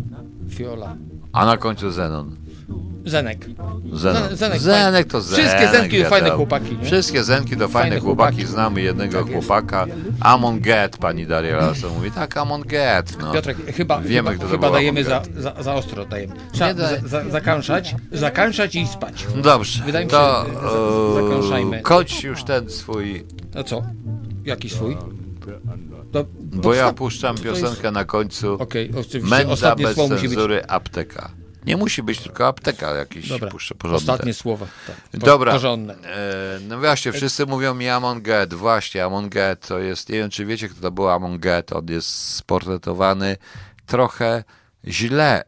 A na końcu Zenon. Zenek to Zenek. Wszystkie Zenki to fajne chłopaki. Nie? Wszystkie Zenki to fajne chłopaki. Znamy jednego chłopaka. Amon Get, pani Daria Lasso mówi. Tak, Amon Get. Piotrek, chyba dajemy za ostro. Trzeba zakańczać i spać. Dobrze. Wydaje mi się, zakąszajmy. Kończ już ten swój... No co? Jaki swój? Bo ja puszczam piosenkę na końcu. Oczywiście. Mędza bez cenzury, apteka. Nie musi być tylko apteka jakiś porządny. Ostatnie słowa. Tak. Dobra. Porządne. No właśnie, wszyscy mówią mi Amon Get. Właśnie, Amon Get to jest, nie wiem czy wiecie kto to był Amon Get. On jest sportretowany trochę źle.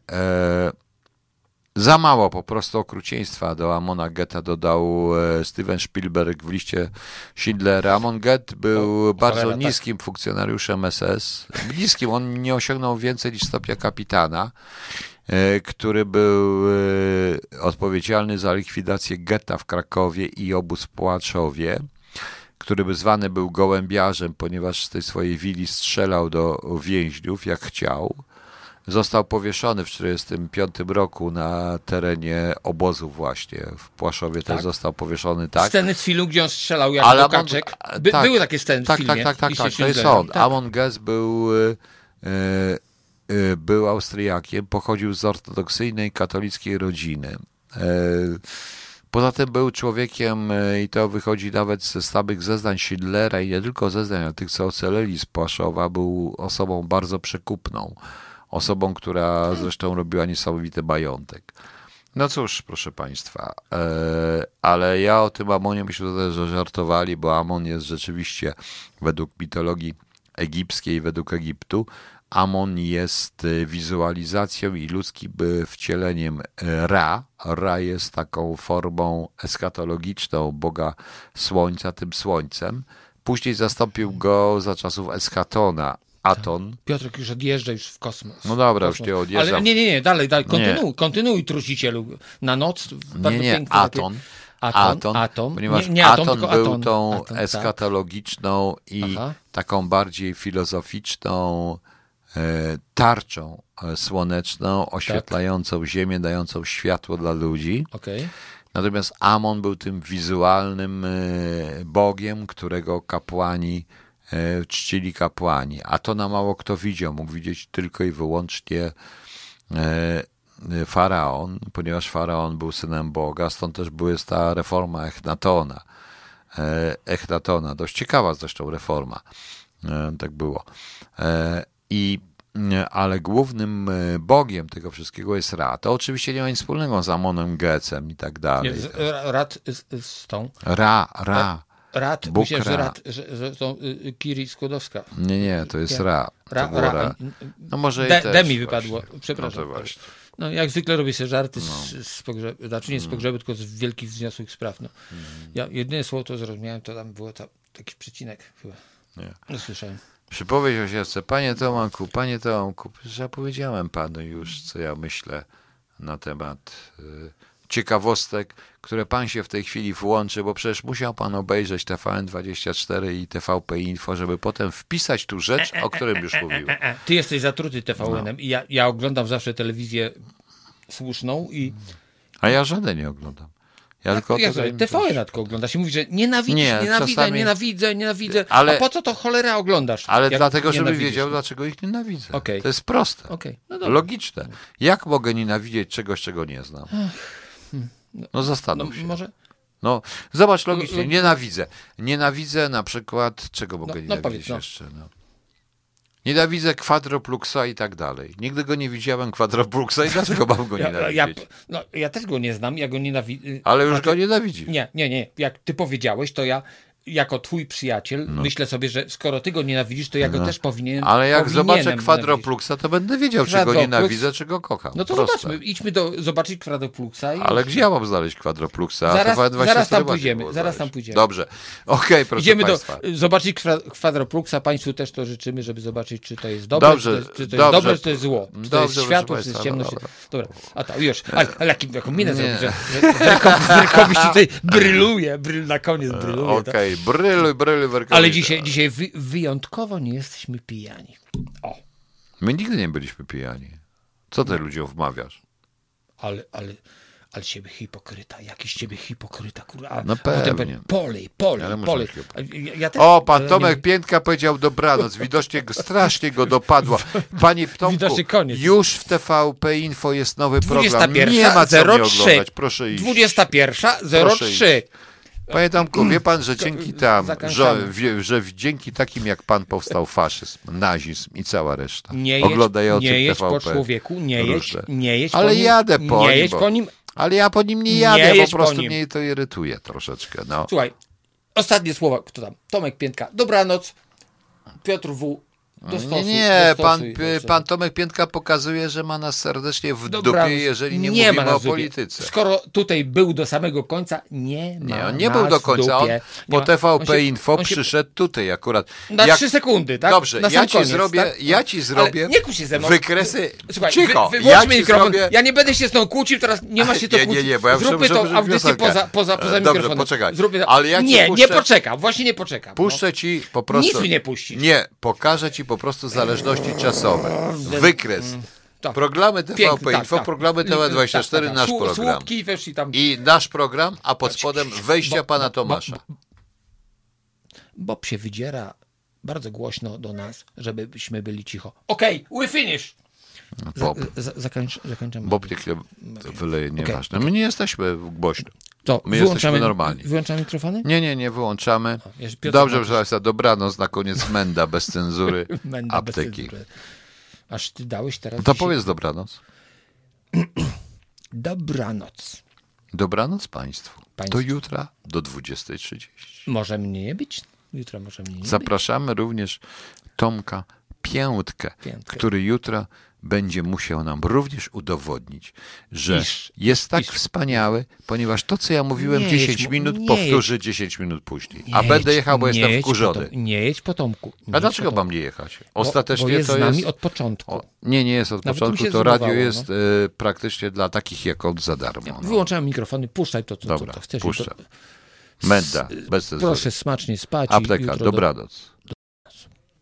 Za mało po prostu okrucieństwa do Amona Getta dodał Steven Spielberg w liście Schindlera. Amon Get był bardzo niskim funkcjonariuszem SS. Niskim, on nie osiągnął więcej niż stopnia kapitana, który był odpowiedzialny za likwidację getta w Krakowie i obóz w Płaczowie, który zwany był gołębiarzem, ponieważ z tej swojej willi strzelał do więźniów jak chciał. Został powieszony w 1945 roku na terenie obozu właśnie w Płaszowie. Też został powieszony, tak. Sceny z filmu, gdzie on strzelał jak do kaczek. Były takie sceny w filmie. Tak, to jest on. Amon Get był Austriakiem, pochodził z ortodoksyjnej katolickiej rodziny. Poza tym był człowiekiem, i to wychodzi nawet ze samych zeznań Schindlera i nie tylko zeznań, ale tych, co ocaleli z Płaszowa, był osobą bardzo przekupną. Osobą, która zresztą robiła niesamowity majątek. No cóż, proszę Państwa, ale ja o tym Amonie myślę, że żartowali, bo Amon jest rzeczywiście według mitologii egipskiej, według Egiptu, Amon jest wizualizacją i ludzkim wcieleniem Ra. Ra jest taką formą eskatologiczną Boga Słońca, tym Słońcem. Później zastąpił go za czasów Eschatona Aton. Piotrek już odjeżdża już w kosmos. No dobra, już nie odjeżdżam. Ale nie, dalej, kontynuuj, trucicielu. Na noc. Bardzo nie, Aton. Aton, ponieważ nie Aton był Aton, tą eschatologiczną i taką bardziej filozoficzną tarczą słoneczną, oświetlającą ziemię, dającą światło dla ludzi. Okay. Natomiast Amon był tym wizualnym bogiem, którego kapłani czcili kapłani. Atona mało kto widział, mógł widzieć tylko i wyłącznie faraon, ponieważ faraon był synem Boga, stąd też była ta reforma Echnatona. Dość ciekawa zresztą reforma. Tak było. Ale głównym bogiem tego wszystkiego jest Ra. To oczywiście nie ma nic wspólnego z Amonem, Gecem i tak dalej. Rad z tą? Ra. Rad, myślę, że to Kiri Skłodowska. Nie, to jest Ra. Ra. No może Demi wypadło, przepraszam. No, właśnie. No, jak zwykle robię sobie żarty z pogrzebu, znaczy nie z pogrzebu, tylko z wielkich wzniosłych spraw. No. Ja jedyne słowo to zrozumiałem, to tam było taki przecinek chyba. Nie. No, słyszałem. Przypowieść o siostce. Panie Tomku, przecież ja powiedziałem panu już, co ja myślę na temat ciekawostek, które pan się w tej chwili włączy, bo przecież musiał pan obejrzeć TVN24 i TVP Info, żeby potem wpisać tu rzecz, o którym już mówiłem. Ty jesteś zatruty TVN-em i ja oglądam zawsze telewizję słuszną i... A ja żaden nie oglądam. Ja tylko TVN tylko oglądasz i mówisz, że nienawidzę, ale, a po co to cholera oglądasz? Ale dlatego, żeby wiedział, dlaczego ich nienawidzę. Okay. To jest proste, no logiczne. Jak mogę nienawidzieć czegoś, czego nie znam? No zastanów się. Może... No, zobacz logicznie, Nienawidzę na przykład, czego mogę nienawidzieć jeszcze? No. Nienawidzę Quadropluxa i tak dalej. Nigdy go nie widziałem, Quadropluxa, i dlaczego mam go nienawidzić? Ja też go nie znam, ja go nienawidzę. Ale już go nienawidzisz. Nie. Jak ty powiedziałeś, to ja jako twój przyjaciel myślę sobie, że skoro ty go nienawidzisz, to ja go też powinienem. Ale jak zobaczę Quadropluxa, to będę wiedział, czy go nienawidzę, czy go kocham. No to zobaczmy, idźmy zobaczyć Quadropluxa. Ale gdzie ja mam znaleźć Quadropluxa? Zaraz tam pójdziemy. Dobrze. Okej, proszę idziemy państwa. Zobaczyć Quadropluxa. Państwu też to życzymy, żeby zobaczyć, czy to jest dobre, czy to jest dobre, czy to jest zło. Czy to jest światło, czy to jest ciemność. Dobra. A to już. Ale jaką minę zrobić, że Werkowiś tutaj bryluje. Na koniec bryluje. Okej. Bryluj, ale dzisiaj wyjątkowo nie jesteśmy pijani. O. My nigdy nie byliśmy pijani. Co ty ludziom wmawiasz? Ale ciebie hipokryta, jakiś ciebie hipokryta, kurwa. No pewnie. Polej. Pan Tomek Piętka powiedział dobranoc. Widocznie strasznie go dopadło. Panie Tomku, już w TVP Info jest nowy program. Nie ma co mnie oglądać. Proszę iść. 21:03. Panie Tomku, wie pan, że dzięki że dzięki takim jak pan powstał faszyzm, nazizm i cała reszta. Nie jedź po człowieku, nie jedź ale jadę po nim. Ale ja po nim nie jadę, po prostu mnie to irytuje troszeczkę. No. Słuchaj, ostatnie słowa, kto tam? Tomek Piętka, dobranoc. Piotr W. Pan Tomek Piętka pokazuje, że ma nas serdecznie w dupie, jeżeli nie mówimy o polityce. Skoro tutaj był do samego końca, on nie był do końca. On po TVP Info przyszedł tutaj akurat. Na 3 sekundy, tak? Dobrze, ja ci zrobię nie kłóć się ze mną. Wykresy. Słuchaj, cicho. Wyłącz mikrofon. Ja nie będę się z tą kłócił, teraz nie ma się to kłócić. Nie, bo ja zróbmy tą audycję poza mikrofonem. Dobrze, poczekaj. Ale ja nie poczekam, właśnie nie poczekam. Puszczę ci po prostu. Nic mi nie puścić. Nie, pokażę ci po prostu zależności czasowe. Wykres. Programy TVP Info, programy TV24, nasz program. I nasz program, a pod spodem wejścia pana Tomasza. Bob się wydziera bardzo głośno do nas, żebyśmy byli cicho. Okej, we finish! Zakończymy. Bob niech wyleje, nieważne. My nie jesteśmy głośno. My jesteśmy normalni. Wyłączamy mikrofony? Nie wyłączamy. Dobrze, proszę państwa, dobranoc, na koniec Menda bez cenzury, apteki. Aż ty dałeś teraz... To powiedz dobranoc. Dobranoc. Dobranoc państwu. Do jutra do 20:30. Może mnie nie być? Jutro może mnie nie być. Zapraszamy również Tomka Piętkę, który jutro będzie musiał nam również udowodnić, że jest tak wspaniały, ponieważ to, co ja mówiłem 10 minut, powtórzy 10 minut później. A będę jechał, bo jestem wkurzony. Nie jedź po Tomku. A dlaczego mam nie jechać? Ostatecznie bo jest to z nami jest... od początku. Nie jest od początku. To radio jest praktycznie dla takich jak on za darmo. Wyłączałem mikrofony, puszczaj to, co chcesz. Puszczam. Menda, bez sensu. Proszę smacznie spać. Apteka, dobranoc.